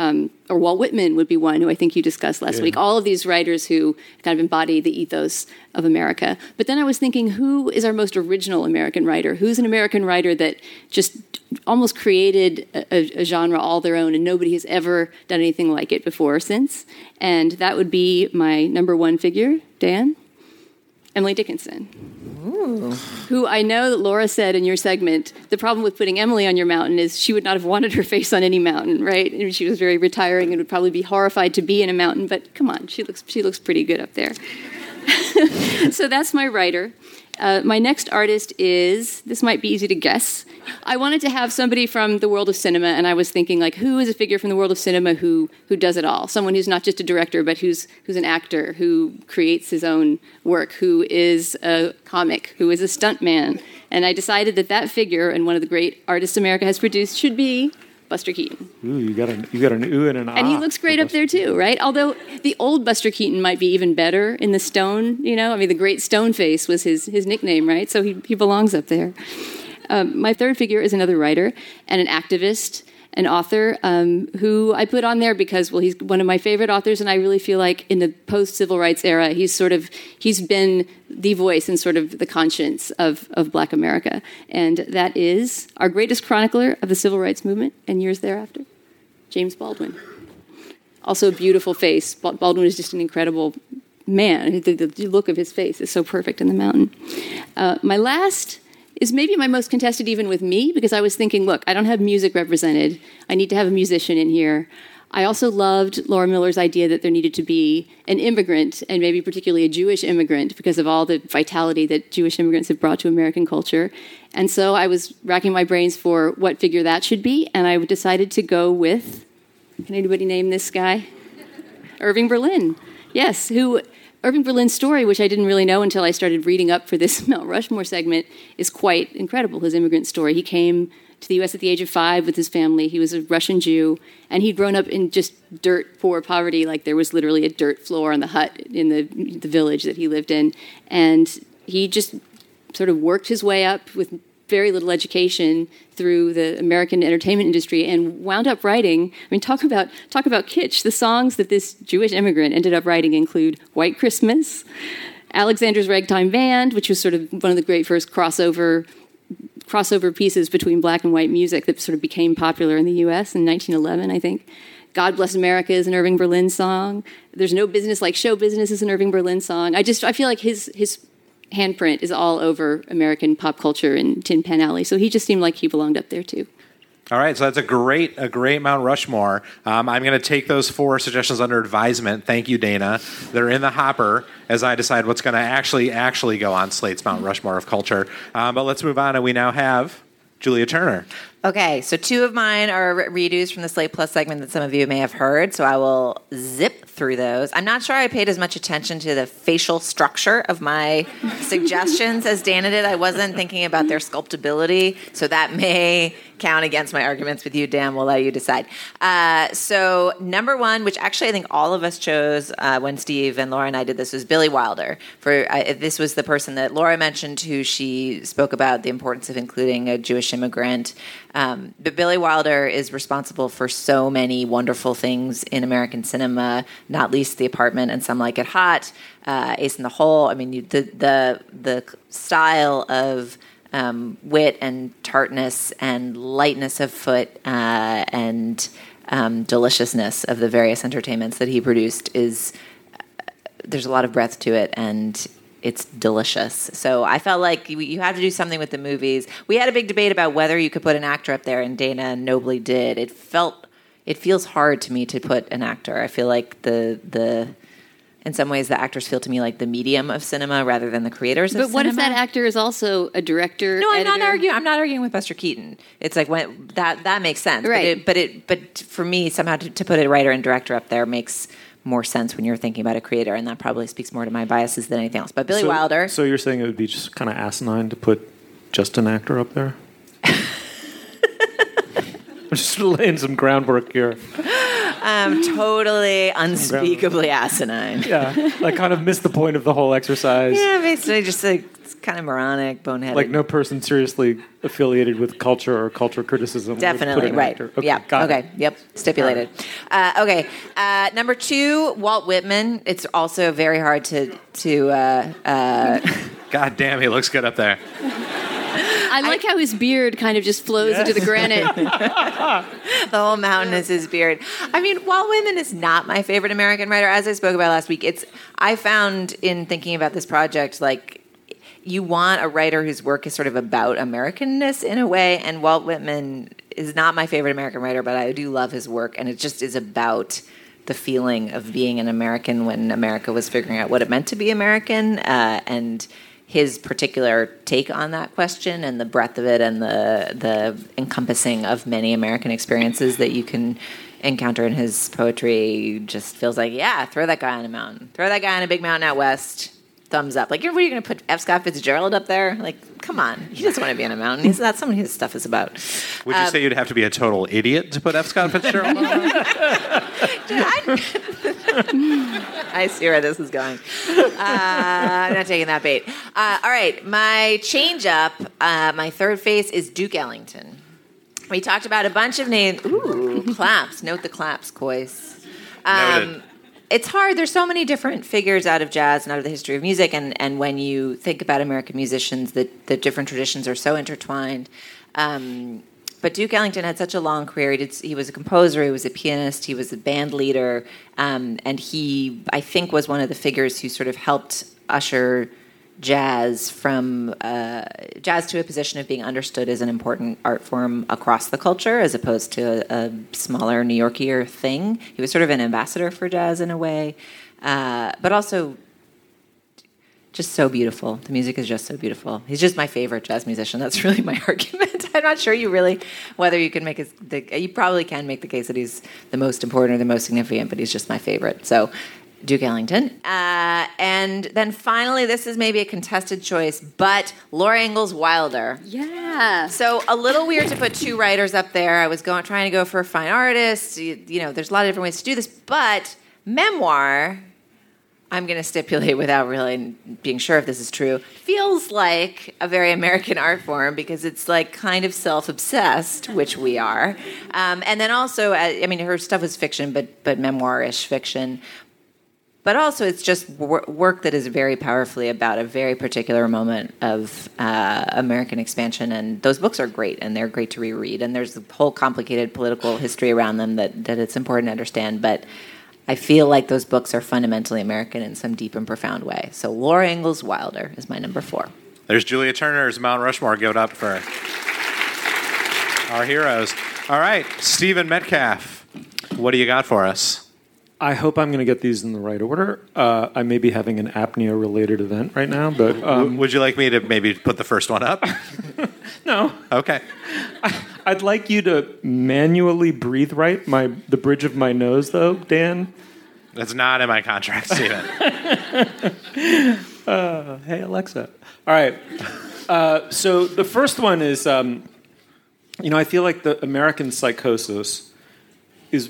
or Walt Whitman would be one who I think you discussed last week. All of these writers who kind of embody the ethos of America. But then I was thinking, who is our most original American writer? Who's an American writer that just almost created a genre all their own, and nobody has ever done anything like it before or since? And that would be my number 1 figure, Dan, Emily Dickinson. Ooh. Who I know that Laura said in your segment, the problem with putting Emily on your mountain is she would not have wanted her face on any mountain, right? And she was very retiring and would probably be horrified to be in a mountain, but come on, she looks pretty good up there. So that's my writer. My next artist is, this might be easy to guess. I wanted to have somebody from the world of cinema, and I was thinking, who is a figure from the world of cinema who does it all? Someone who's not just a director, but who's an actor, who creates his own work, who is a comic, who is a stuntman. And I decided that figure, and one of the great artists America has produced, should be Buster Keaton. Ooh, you got an ooh and an ah. And he looks great up there too, right? Although the old Buster Keaton might be even better in the stone, I mean, the great stone face was his nickname, right? So he belongs up there. My third figure is another writer and an activist, an author who I put on there because, he's one of my favorite authors, and I really feel like in the post-civil rights era, he's been the voice and sort of the conscience of Black America. And that is our greatest chronicler of the civil rights movement and years thereafter, James Baldwin. Also a beautiful face. Baldwin is just an incredible man. The look of his face is so perfect in the mountain. My last is maybe my most contested even with me, because I was thinking, look, I don't have music represented. I need to have a musician in here. I also loved Laura Miller's idea that there needed to be an immigrant, and maybe particularly a Jewish immigrant, because of all the vitality that Jewish immigrants have brought to American culture. And so I was racking my brains for what figure that should be, and I decided to go with, can anybody name this guy? Irving Berlin. Yes, Irving Berlin's story, which I didn't really know until I started reading up for this Mount Rushmore segment, is quite incredible, his immigrant story. He came to the U.S. at the age of 5 with his family. He was a Russian Jew, and he'd grown up in just dirt poor poverty. There was literally a dirt floor on the hut in the village that he lived in. And he just sort of worked his way up with very little education through the American entertainment industry and wound up writing. I mean, talk about kitsch. The songs that this Jewish immigrant ended up writing include "White Christmas," Alexander's Ragtime Band, which was sort of one of the great first crossover pieces between black and white music that sort of became popular in the U.S. in 1911, I think. "God Bless America" is an Irving Berlin song. "There's No Business Like Show Business" is an Irving Berlin song. I feel like his handprint is all over American pop culture and Tin Pan Alley. So he just seemed like he belonged up there too. All right, so that's a great Mount Rushmore. I'm going to take those 4 suggestions under advisement. Thank you, Dana. They're in the hopper as I decide what's going to actually go on Slate's Mount Rushmore of culture. But let's move on, and we now have Julia Turner. Okay, so 2 of mine are redos from the Slate Plus segment that some of you may have heard, so I will zip through those. I'm not sure I paid as much attention to the facial structure of my suggestions as Dana did. I wasn't thinking about their sculptability, so that may count against my arguments with you, Dan. We'll let you decide. So number 1, which actually I think all of us chose when Steve and Laura and I did this, was Billy Wilder. This was the person that Laura mentioned, who she spoke about the importance of including a Jewish immigrant. But Billy Wilder is responsible for so many wonderful things in American cinema, not least The Apartment and Some Like It Hot, Ace in the Hole. I mean, the style of wit and tartness and lightness of foot and deliciousness of the various entertainments that he produced is there's a lot of breadth to it, and it's delicious. So I felt like you have to do something with the movies. We had a big debate about whether you could put an actor up there, and Dana nobly did. It feels hard to me to put an actor. I feel like in some ways the actors feel to me like the medium of cinema rather than the creators of cinema. But what if that actor is also a director? No, editor? I'm not arguing with Buster Keaton. It's like that makes sense. Right. But for me, somehow to put a writer and director up there makes more sense when you're thinking about a creator, and that probably speaks more to my biases than anything else. But Billy Wilder. So you're saying it would be just kind of asinine to put just an actor up there? I'm just laying some groundwork here. Totally unspeakably asinine. Yeah, I kind of missed the point of the whole exercise. Yeah, basically just like it's kind of moronic, boneheaded. Like no person seriously affiliated with culture or culture criticism. Definitely, right. Actor. Okay, yeah. Okay. It. Yep. Stipulated. Right. Okay. Number 2, Walt Whitman. It's also very hard to. God damn, he looks good up there. I like how his beard kind of just flows into the granite. The whole mountain is his beard. I mean, Walt Whitman is not my favorite American writer. As I spoke about last week, I found in thinking about this project, like, you want a writer whose work is sort of about Americanness in a way, and Walt Whitman is not my favorite American writer, but I do love his work, and it just is about the feeling of being an American when America was figuring out what it meant to be American, and his particular take on that question and the breadth of it and the encompassing of many American experiences that you can encounter in his poetry just feels like, yeah, throw that guy on a mountain. Throw that guy on a big mountain out west. Thumbs up. Like, what are you going to put F. Scott Fitzgerald up there? Like, come on. He doesn't want to be on a mountain. That's something his stuff is about. Would you say you'd have to be a total idiot to put F. Scott Fitzgerald on there? I see where this is going. I'm not taking that bait. All right, my change up, my third face is Duke Ellington. We talked about a bunch of names. Ooh, claps. Note the claps, Coyce. Noted. It's hard. There's so many different figures out of jazz and out of the history of music, and when you think about American musicians, the different traditions are so intertwined. But Duke Ellington had such a long career. He was a composer, he was a pianist, he was a band leader, and he, I think, was one of the figures who sort of helped usher jazz to a position of being understood as an important art form across the culture, as opposed to a smaller, New Yorkier thing. He was sort of an ambassador for jazz in a way, but also just so beautiful. The music is just so beautiful. He's just my favorite jazz musician. That's really my argument. I'm not sure whether you can make you probably can make the case that he's the most important or the most significant, but he's just my favorite. So Duke Ellington. And then finally, this is maybe a contested choice, but Laura Ingalls Wilder. Yeah. So a little weird to put 2 writers up there. I was trying to go for a fine artist. You know, there's a lot of different ways to do this, but memoir, I'm going to stipulate without really being sure if this is true, feels like a very American art form because it's like kind of self-obsessed, which we are. And then also, I mean, her stuff was fiction, but memoir-ish fiction. But also it's just work that is very powerfully about a very particular moment of American expansion. And those books are great, and they're great to reread. And there's a whole complicated political history around them that it's important to understand. But I feel like those books are fundamentally American in some deep and profound way. So Laura Ingalls Wilder is my number 4. There's Julia Turner's Mount Rushmore. Give it up for our heroes. All right, Stephen Metcalf, what do you got for us? I hope I'm going to get these in the right order. I may be having an apnea-related event right now, but... Would you like me to maybe put the first one up? No. Okay. I'd like you to manually breathe right the bridge of my nose, though, Dan. That's not in my contract, Stephen. Hey, Alexa. All right. So the first one is, I feel like the American psychosis is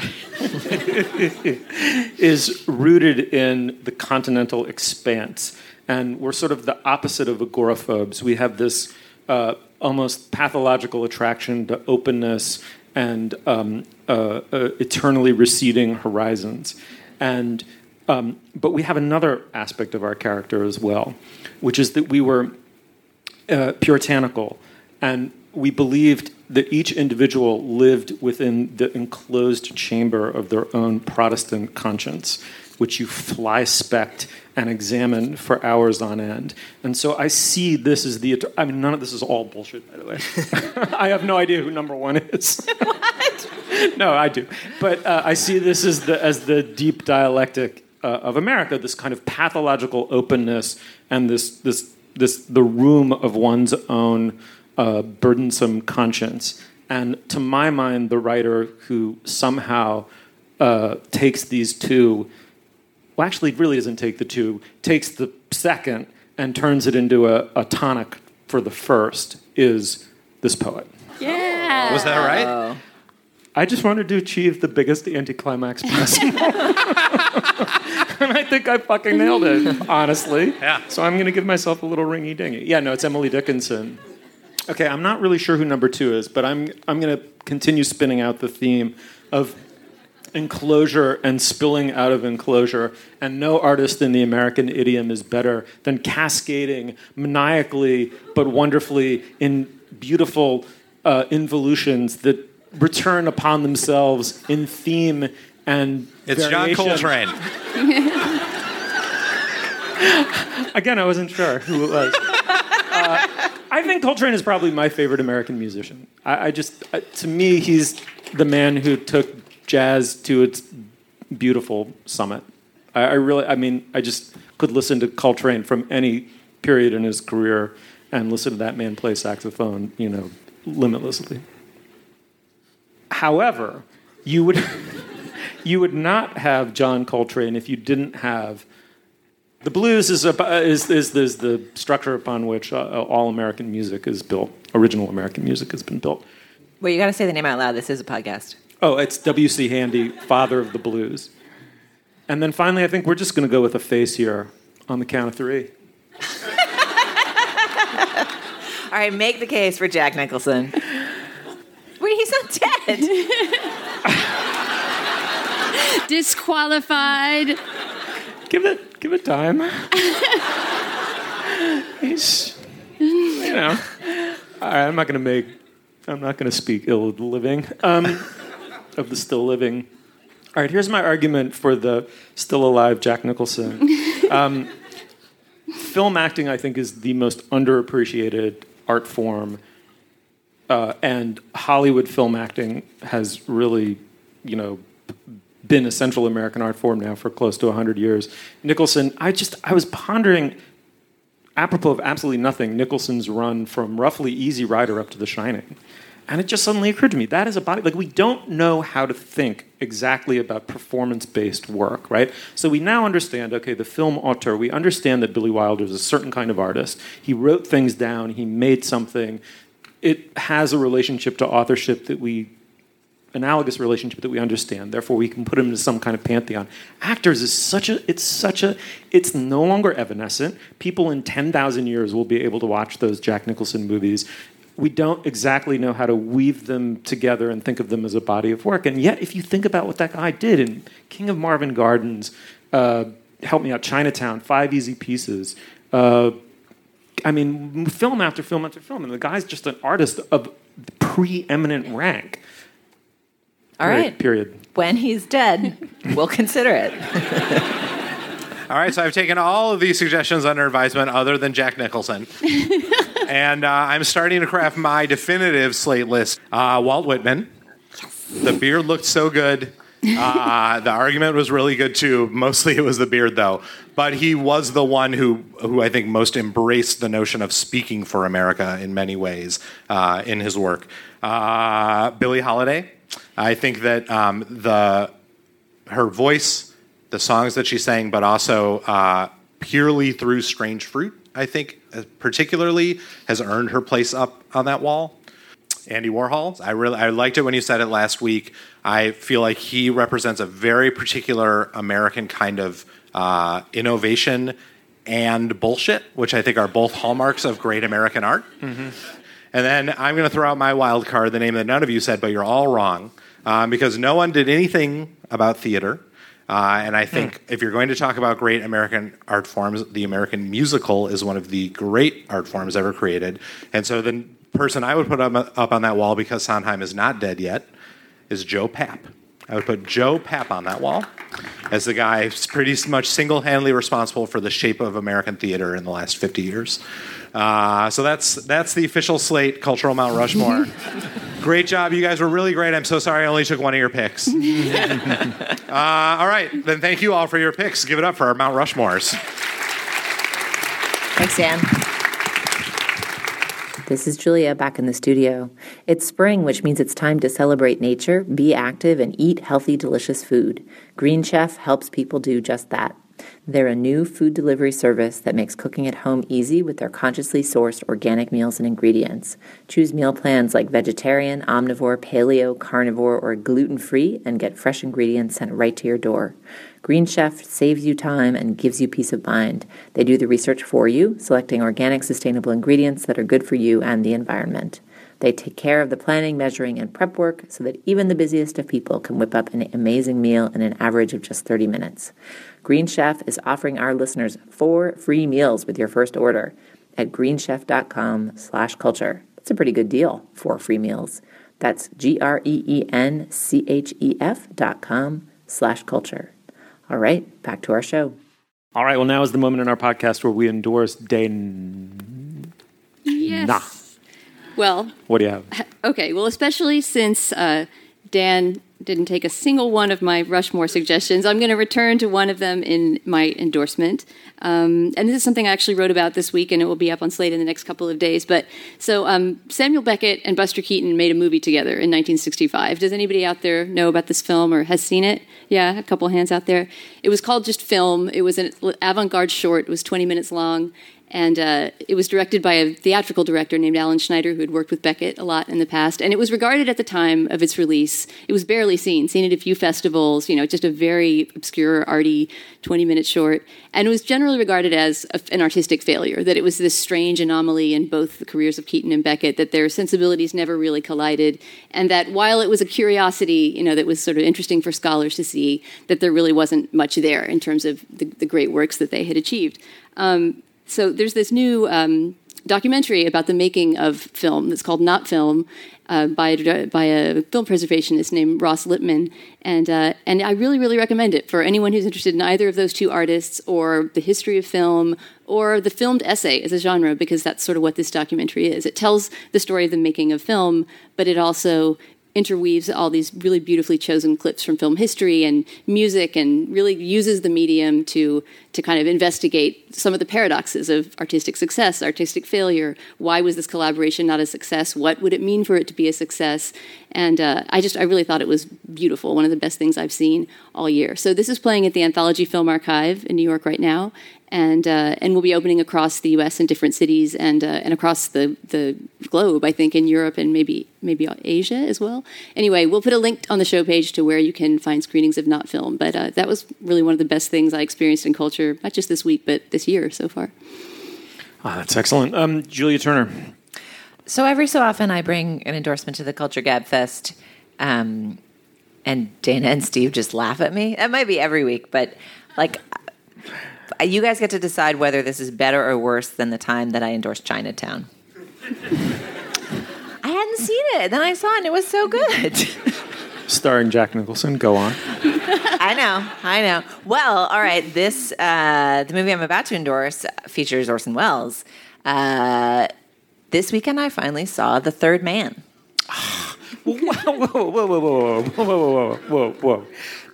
rooted in the continental expanse. And we're sort of the opposite of agoraphobes. We have this almost pathological attraction to openness and eternally receding horizons. And but we have another aspect of our character as well, which is that we were puritanical, and we believed that each individual lived within the enclosed chamber of their own Protestant conscience, which you fly-spect and examine for hours on end. And so I see this as none of this is all bullshit, by the way. I have no idea who number 1 is. What? No, I do. But I see this as the deep dialectic of America, this kind of pathological openness and the room of one's own burdensome conscience. And to my mind, the writer who somehow takes these two, well, actually really doesn't take the two, takes the second and turns it into a tonic for the first is this poet. Yeah. Was that right? I just wanted to achieve the biggest anticlimax possible. And I think I fucking nailed it, honestly. Yeah. So I'm going to give myself a little ringy-dingy. Yeah, no, it's Emily Dickinson. Okay, I'm not really sure who number 2 is, but I'm going to continue spinning out the theme of enclosure and spilling out of enclosure, and no artist in the American idiom is better than cascading maniacally but wonderfully in beautiful involutions that return upon themselves in theme and It's variation. John Coltrane. Again, I wasn't sure who it was. I think Coltrane is probably my favorite American musician. To me, he's the man who took jazz to its beautiful summit. I just could listen to Coltrane from any period in his career and listen to that man play saxophone, limitlessly. However, you would not have John Coltrane if you didn't have the blues. Is the structure upon which all American music is built. Original American music has been built. Well, you got to say the name out loud. This is a podcast. Oh, it's W.C. Handy, father of the blues. And then finally, I think we're just going to go with a face here on the count of 3. All right, make the case for Jack Nicholson. Wait, he's not dead. Disqualified. Give it time. He's, all right, I'm not going to speak ill of the living, of the still living. All right, here's my argument for the still alive Jack Nicholson. Film acting, I think, is the most underappreciated art form, and Hollywood film acting has really, been a Central American art form now for close to 100 years. Nicholson, I was pondering, apropos of absolutely nothing, Nicholson's run from roughly Easy Rider up to The Shining. And it just suddenly occurred to me, that is a body, we don't know how to think exactly about performance-based work, right? So we now understand, okay, the film auteur, we understand that Billy Wilder is a certain kind of artist. He wrote things down, he made something. It has a relationship to authorship that we analogous relationship that we understand. Therefore, we can put them into some kind of pantheon. Actors is it's no longer evanescent. People in 10,000 years will be able to watch those Jack Nicholson movies. We don't exactly know how to weave them together and think of them as a body of work. And yet, if you think about what that guy did in King of Marvin Gardens, help me out, Chinatown, 5 Easy Pieces, film after film after film. And the guy's just an artist of preeminent rank. All right. Period. When he's dead, we'll consider it. All right, so I've taken all of these suggestions under advisement other than Jack Nicholson. And I'm starting to craft my definitive slate list. Walt Whitman. The beard looked so good. The argument was really good, too. Mostly it was the beard, though. But he was the one who I think most embraced the notion of speaking for America in many ways in his work. Billie Holiday. I think that her voice, the songs that she sang, but also purely through Strange Fruit, I think particularly has earned her place up on that wall. Andy Warhol. I liked it when you said it last week. I feel like he represents a very particular American kind of innovation and bullshit, which I think are both hallmarks of great American art. Mm-hmm. And then I'm going to throw out my wild card, the name that none of you said, but you're all wrong, because no one did anything about theater. And I think if you're going to talk about great American art forms, the American musical is one of the great art forms ever created. And so the person I would put up on that wall, because Sondheim is not dead yet, is Joe Papp. I would put Joe Papp on that wall as the guy who's pretty much single-handedly responsible for the shape of American theater in the last 50 years. So that's the official slate, Cultural Mount Rushmore. Great job. You guys were really great. I'm so sorry I only took one of your picks. All right. Then thank you all for your picks. Give it up for our Mount Rushmores. Thanks, Dan. This is Julia back in the studio. It's spring, which means it's time to celebrate nature, be active, and eat healthy, delicious food. Green Chef helps people do just that. They're a new food delivery service that makes cooking at home easy with their consciously sourced organic meals and ingredients. Choose meal plans like vegetarian, omnivore, paleo, carnivore, or gluten-free and get fresh ingredients sent right to your door. Green Chef saves you time and gives you peace of mind. They do the research for you, selecting organic, sustainable ingredients that are good for you and the environment. They take care of the planning, measuring, and prep work so that even the busiest of people can whip up an amazing meal in an average of just 30 minutes. Green Chef is offering our listeners 4 free meals with your first order at greenchef.com/culture. That's a pretty good deal, 4 free meals. That's greenchef.com/culture. All right, back to our show. All right, well, now is the moment in our podcast where we endorse Yes. Nah. Well, what do you have? Okay, well, especially since Dan didn't take a single one of my Rushmore suggestions, I'm going to return to one of them in my endorsement. And this is something I actually wrote about this week, and it will be up on Slate in the next couple of days. But so Samuel Beckett and Buster Keaton made a movie together in 1965. Does anybody out there know about this film or has seen it? Yeah, a couple hands out there. It was called just Film. It was an avant-garde short. It was 20 minutes long. And it was directed by a theatrical director named Alan Schneider, who had worked with Beckett a lot in the past. And it was regarded at the time of its release, it was barely seen at a few festivals, just a very obscure, arty 20-minute short. And it was generally regarded as an artistic failure, that it was this strange anomaly in both the careers of Keaton and Beckett, that their sensibilities never really collided. And that while it was a curiosity, that was sort of interesting for scholars to see, that there really wasn't much there in terms of the great works that they had achieved. So there's this new documentary about the making of film that's called Not Film by a film preservationist named Ross Lippman. And I really, really recommend it for anyone who's interested in either of those two artists or the history of film or the filmed essay as a genre, because that's sort of what this documentary is. It tells the story of the making of film, but it also interweaves all these really beautifully chosen clips from film history and music, and really uses the medium to kind of investigate some of the paradoxes of artistic success, artistic failure. Why was this collaboration not a success? What would it mean for it to be a success? And I really thought it was beautiful, one of the best things I've seen all year. So this is playing at the Anthology Film Archive in New York right now. and we'll be opening across the U.S. in different cities and across the globe. I think in Europe and maybe Asia as well. Anyway, we'll put a link on the show page to where you can find screenings of Not Film. But that was really one of the best things I experienced in culture, not just this week but this year so far. Oh, that's excellent, Julia Turner. So every so often I bring an endorsement to the Culture Gab Fest, and Dana and Steve just laugh at me. It might be every week, but like you guys get to decide whether this is better or worse than the time that I endorsed Chinatown. I hadn't seen it, then I saw it and it was so good. Starring Jack Nicholson. Go on. I know. Well, all right, the movie I'm about to endorse features Orson Welles. This weekend I finally saw The Third Man. Whoa.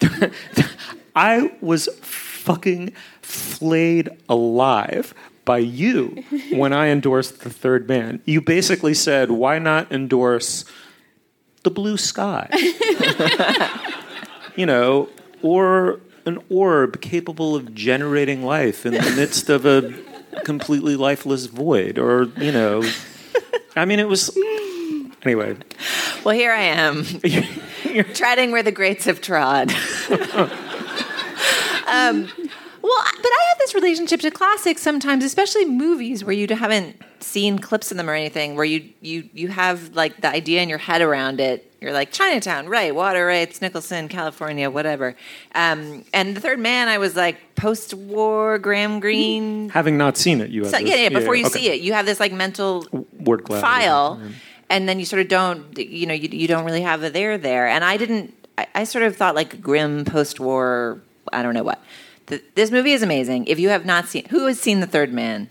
I was fucking flayed alive by you when I endorsed The Third Man. You basically said, why not endorse The Blue Sky? Or an orb capable of generating life in the midst of a completely lifeless void, or, I mean, it was... Anyway. Well, here I am, treading where the greats have trod. But I have this relationship to classics sometimes, especially movies where you haven't seen clips of them or anything, where you have like the idea in your head around it. You're like, Chinatown, right, water rights, Nicholson, California, whatever. And The Third Man, I was like, post-war, Graham Greene. Having not seen it, you have this. Before you see it, you have this like mental word cloud file, and then you sort of don't, you don't really have the there. And I sort of thought like grim post-war, I don't know what. This movie is amazing. If you have not seen, who has seen The Third Man?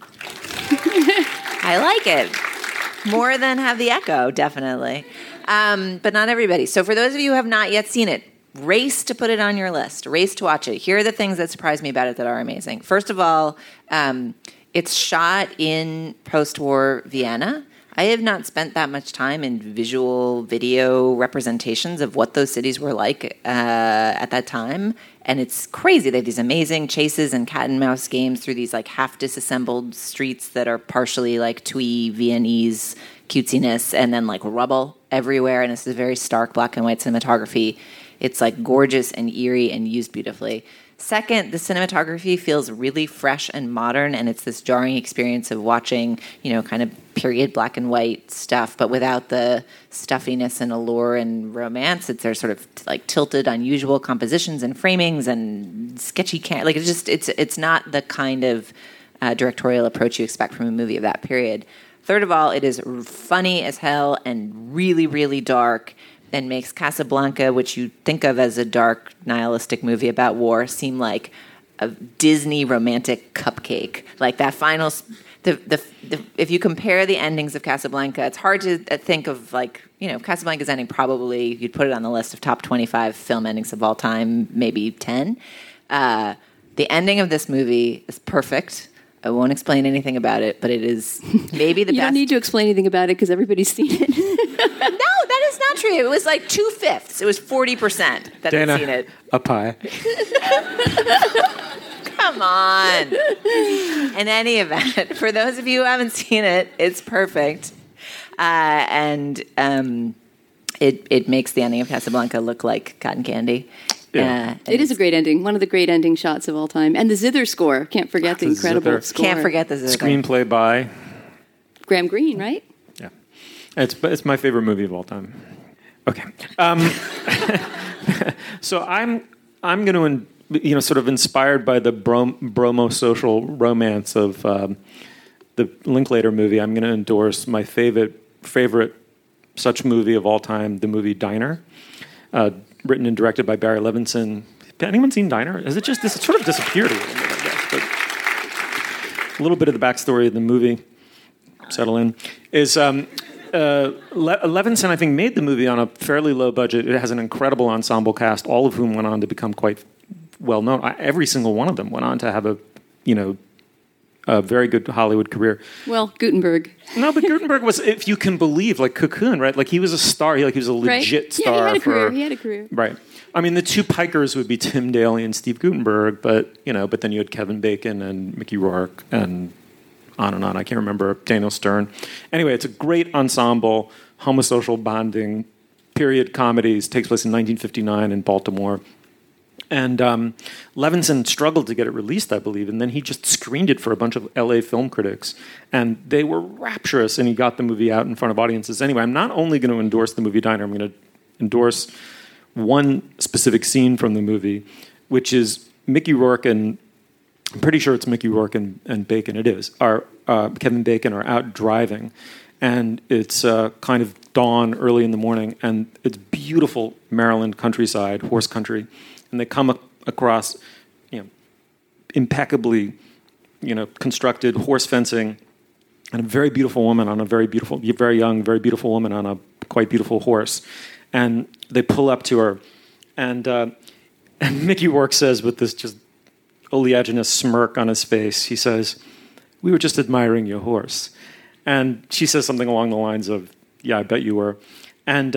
I like it. More than Have the Echo, definitely. But not everybody. So for those of you who have not yet seen it, race to put it on your list. Race to watch it. Here are the things that surprised me about it that are amazing. First of all, it's shot in post-war Vienna. I have not spent that much time in visual video representations of what those cities were like at that time. And it's crazy. They have these amazing chases and cat and mouse games through these like half disassembled streets that are partially like twee Viennese cutesiness, and then like rubble everywhere. And it's a very stark black and white cinematography. It's like gorgeous and eerie and used beautifully. Second, the cinematography feels really fresh and modern, and it's this jarring experience of watching, kind of period black and white stuff, but without the stuffiness and allure and romance. They're sort of like tilted, unusual compositions and framings and sketchy. It's not the kind of directorial approach you expect from a movie of that period. Third of all, it is funny as hell and really, really dark, and makes Casablanca, which you think of as a dark, nihilistic movie about war, seem like a Disney romantic cupcake. Like that final, if you compare the endings of Casablanca, it's hard to think of like, Casablanca's ending probably, you'd put it on the list of top 25 film endings of all time, maybe 10. The ending of this movie is perfect. I won't explain anything about it, but it is maybe the best. You don't need to explain anything about it because everybody's seen it. No, that is not true. It was like 2/5. It was 40% that Dana, had seen it. A pie. Come on. In any event, for those of you who haven't seen it, it's perfect. And it makes the ending of Casablanca look like cotton candy. Yeah. It is a great ending. One of the great ending shots of all time. And the zither score. Can't forget the incredible score. Can't forget the zither. Screenplay by Graham Greene, right? Yeah. It's my favorite movie of all time. Okay. So I'm going to, sort of inspired by the bromo-social romance of the Linklater movie, I'm going to endorse my favorite such movie of all time, the movie Diner. Written and directed by Barry Levinson. Anyone seen Diner? Is it just this? It sort of disappeared a little bit, I guess. But a little bit of the backstory of the movie, settle in, is Levinson, I think, made the movie on a fairly low budget. It has an incredible ensemble cast, all of whom went on to become quite well known. Every single one of them went on to have a a very good Hollywood career. Well, Gutenberg. No, but Gutenberg was, if you can believe, like Cocoon, right? Like he was a star. He was a legit star. Yeah, he had a career. He had a career. Right. I mean, the two pikers would be Tim Daly and Steve Gutenberg, but then you had Kevin Bacon and Mickey Rourke and on. I can't remember, Daniel Stern. Anyway, it's a great ensemble, homosocial bonding, period comedies, takes place in 1959 in Baltimore. And Levinson struggled to get it released, I believe, and then he just screened it for a bunch of LA film critics, and they were rapturous, and he got the movie out in front of audiences. Anyway, I'm not only going to endorse the movie Diner, I'm going to endorse one specific scene from the movie, which is Mickey Rourke and I'm pretty sure it's Mickey Rourke and Bacon. It is. Kevin Bacon are out driving, and it's kind of dawn early in the morning, and it's beautiful Maryland countryside, horse country, and they come across, impeccably, constructed horse fencing, and a very beautiful woman on a very young, very beautiful woman on a quite beautiful horse. And they pull up to her, and Mickey Rourke says with this just oleaginous smirk on his face, he says, "We were just admiring your horse." And she says something along the lines of, "Yeah, I bet you were." And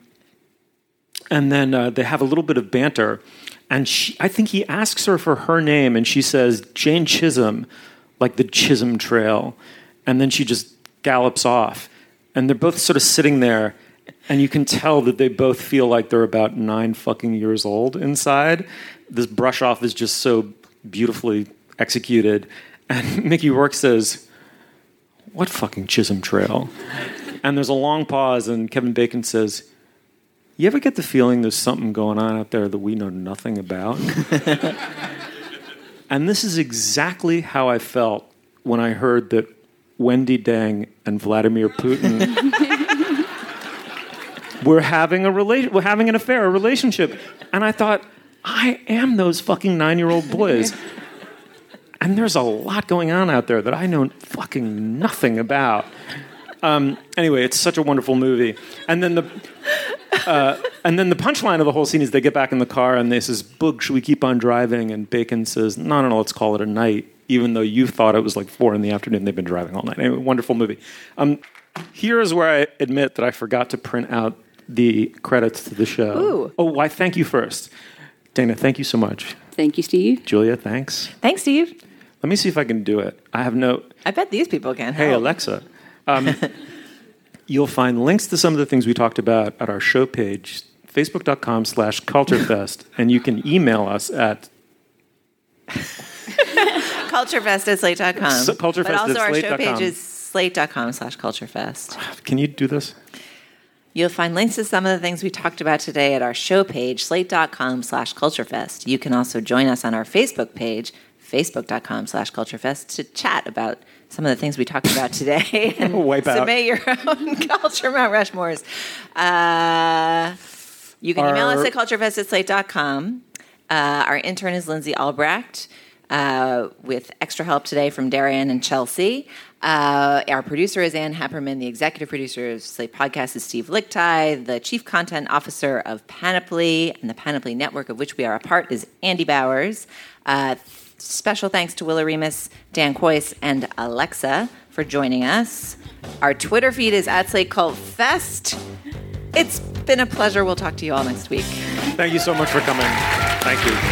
then they have a little bit of banter, and I think he asks her for her name, and she says, "Jane Chisholm, like the Chisholm Trail." And then she just gallops off. And they're both sort of sitting there, and you can tell that they both feel like they're about 9 fucking years old inside. This brush off is just so beautifully executed. And Mickey Rourke says, "What fucking Chisholm Trail?" And there's a long pause, and Kevin Bacon says, "You ever get the feeling there's something going on out there that we know nothing about?" And this is exactly how I felt when I heard that Wendy Dang and Vladimir Putin were having an affair, a relationship. And I thought, I am those fucking 9-year-old boys. And there's a lot going on out there that I know fucking nothing about. Anyway, it's such a wonderful movie. And then the punchline of the whole scene is they get back in the car and they says, "Boog, should we keep on driving?" And Bacon says, no, let's call it a night, even though you thought it was like 4 p.m. They've been driving all night. Anyway, wonderful movie. Here is where I admit that I forgot to print out the credits to the show. Ooh. Oh, why? Thank you first. Dana, thank you so much. Thank you, Steve. Julia, thanks. Thanks, Steve. Let me see if I can do it. I bet these people can. Hey, Alexa. You'll find links to some of the things we talked about at our show page, facebook.com/culturefest, and you can email us at culturefest@slate.com. Culturefest@slate.com. But also our show page is slate.com/culturefest. Can you do this? You'll find links to some of the things we talked about today at our show page, slate.com/culturefest. You can also join us on our Facebook page, facebook.com/culturefest, to chat about some of the things we talked about today and submit your own culture Mount Rushmores. You can email us at culturefest@slate.com. Our intern is Lindsay Albrecht, with extra help today from Darian and Chelsea. Our producer is Ann Hepperman. The executive producer of Slate Podcast is Steve Lichtai. The chief content officer of Panoply and the Panoply Network, of which we are a part, is Andy Bowers. Special thanks to Willa Remus, Dan Kois, and Alexa for joining us. Our Twitter feed is @SlateCultFest. It's been a pleasure. We'll talk to you all next week. Thank you so much for coming. Thank you.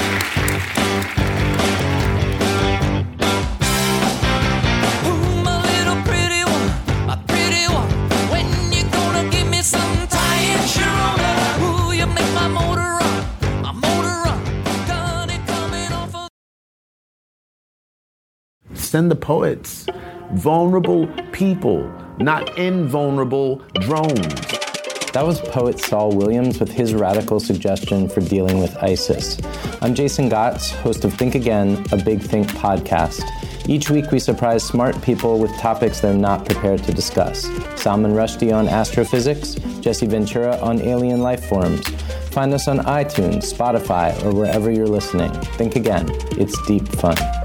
Send the poets. Vulnerable people, not invulnerable drones. That was poet Saul Williams with his radical suggestion for dealing with ISIS. I'm Jason Gotts, host of Think Again, a Big Think podcast. Each week we surprise smart people with topics they're not prepared to discuss. Salman Rushdie on astrophysics, Jesse Ventura on alien life forms. Find us on iTunes, Spotify, or wherever you're listening. Think Again. It's deep fun.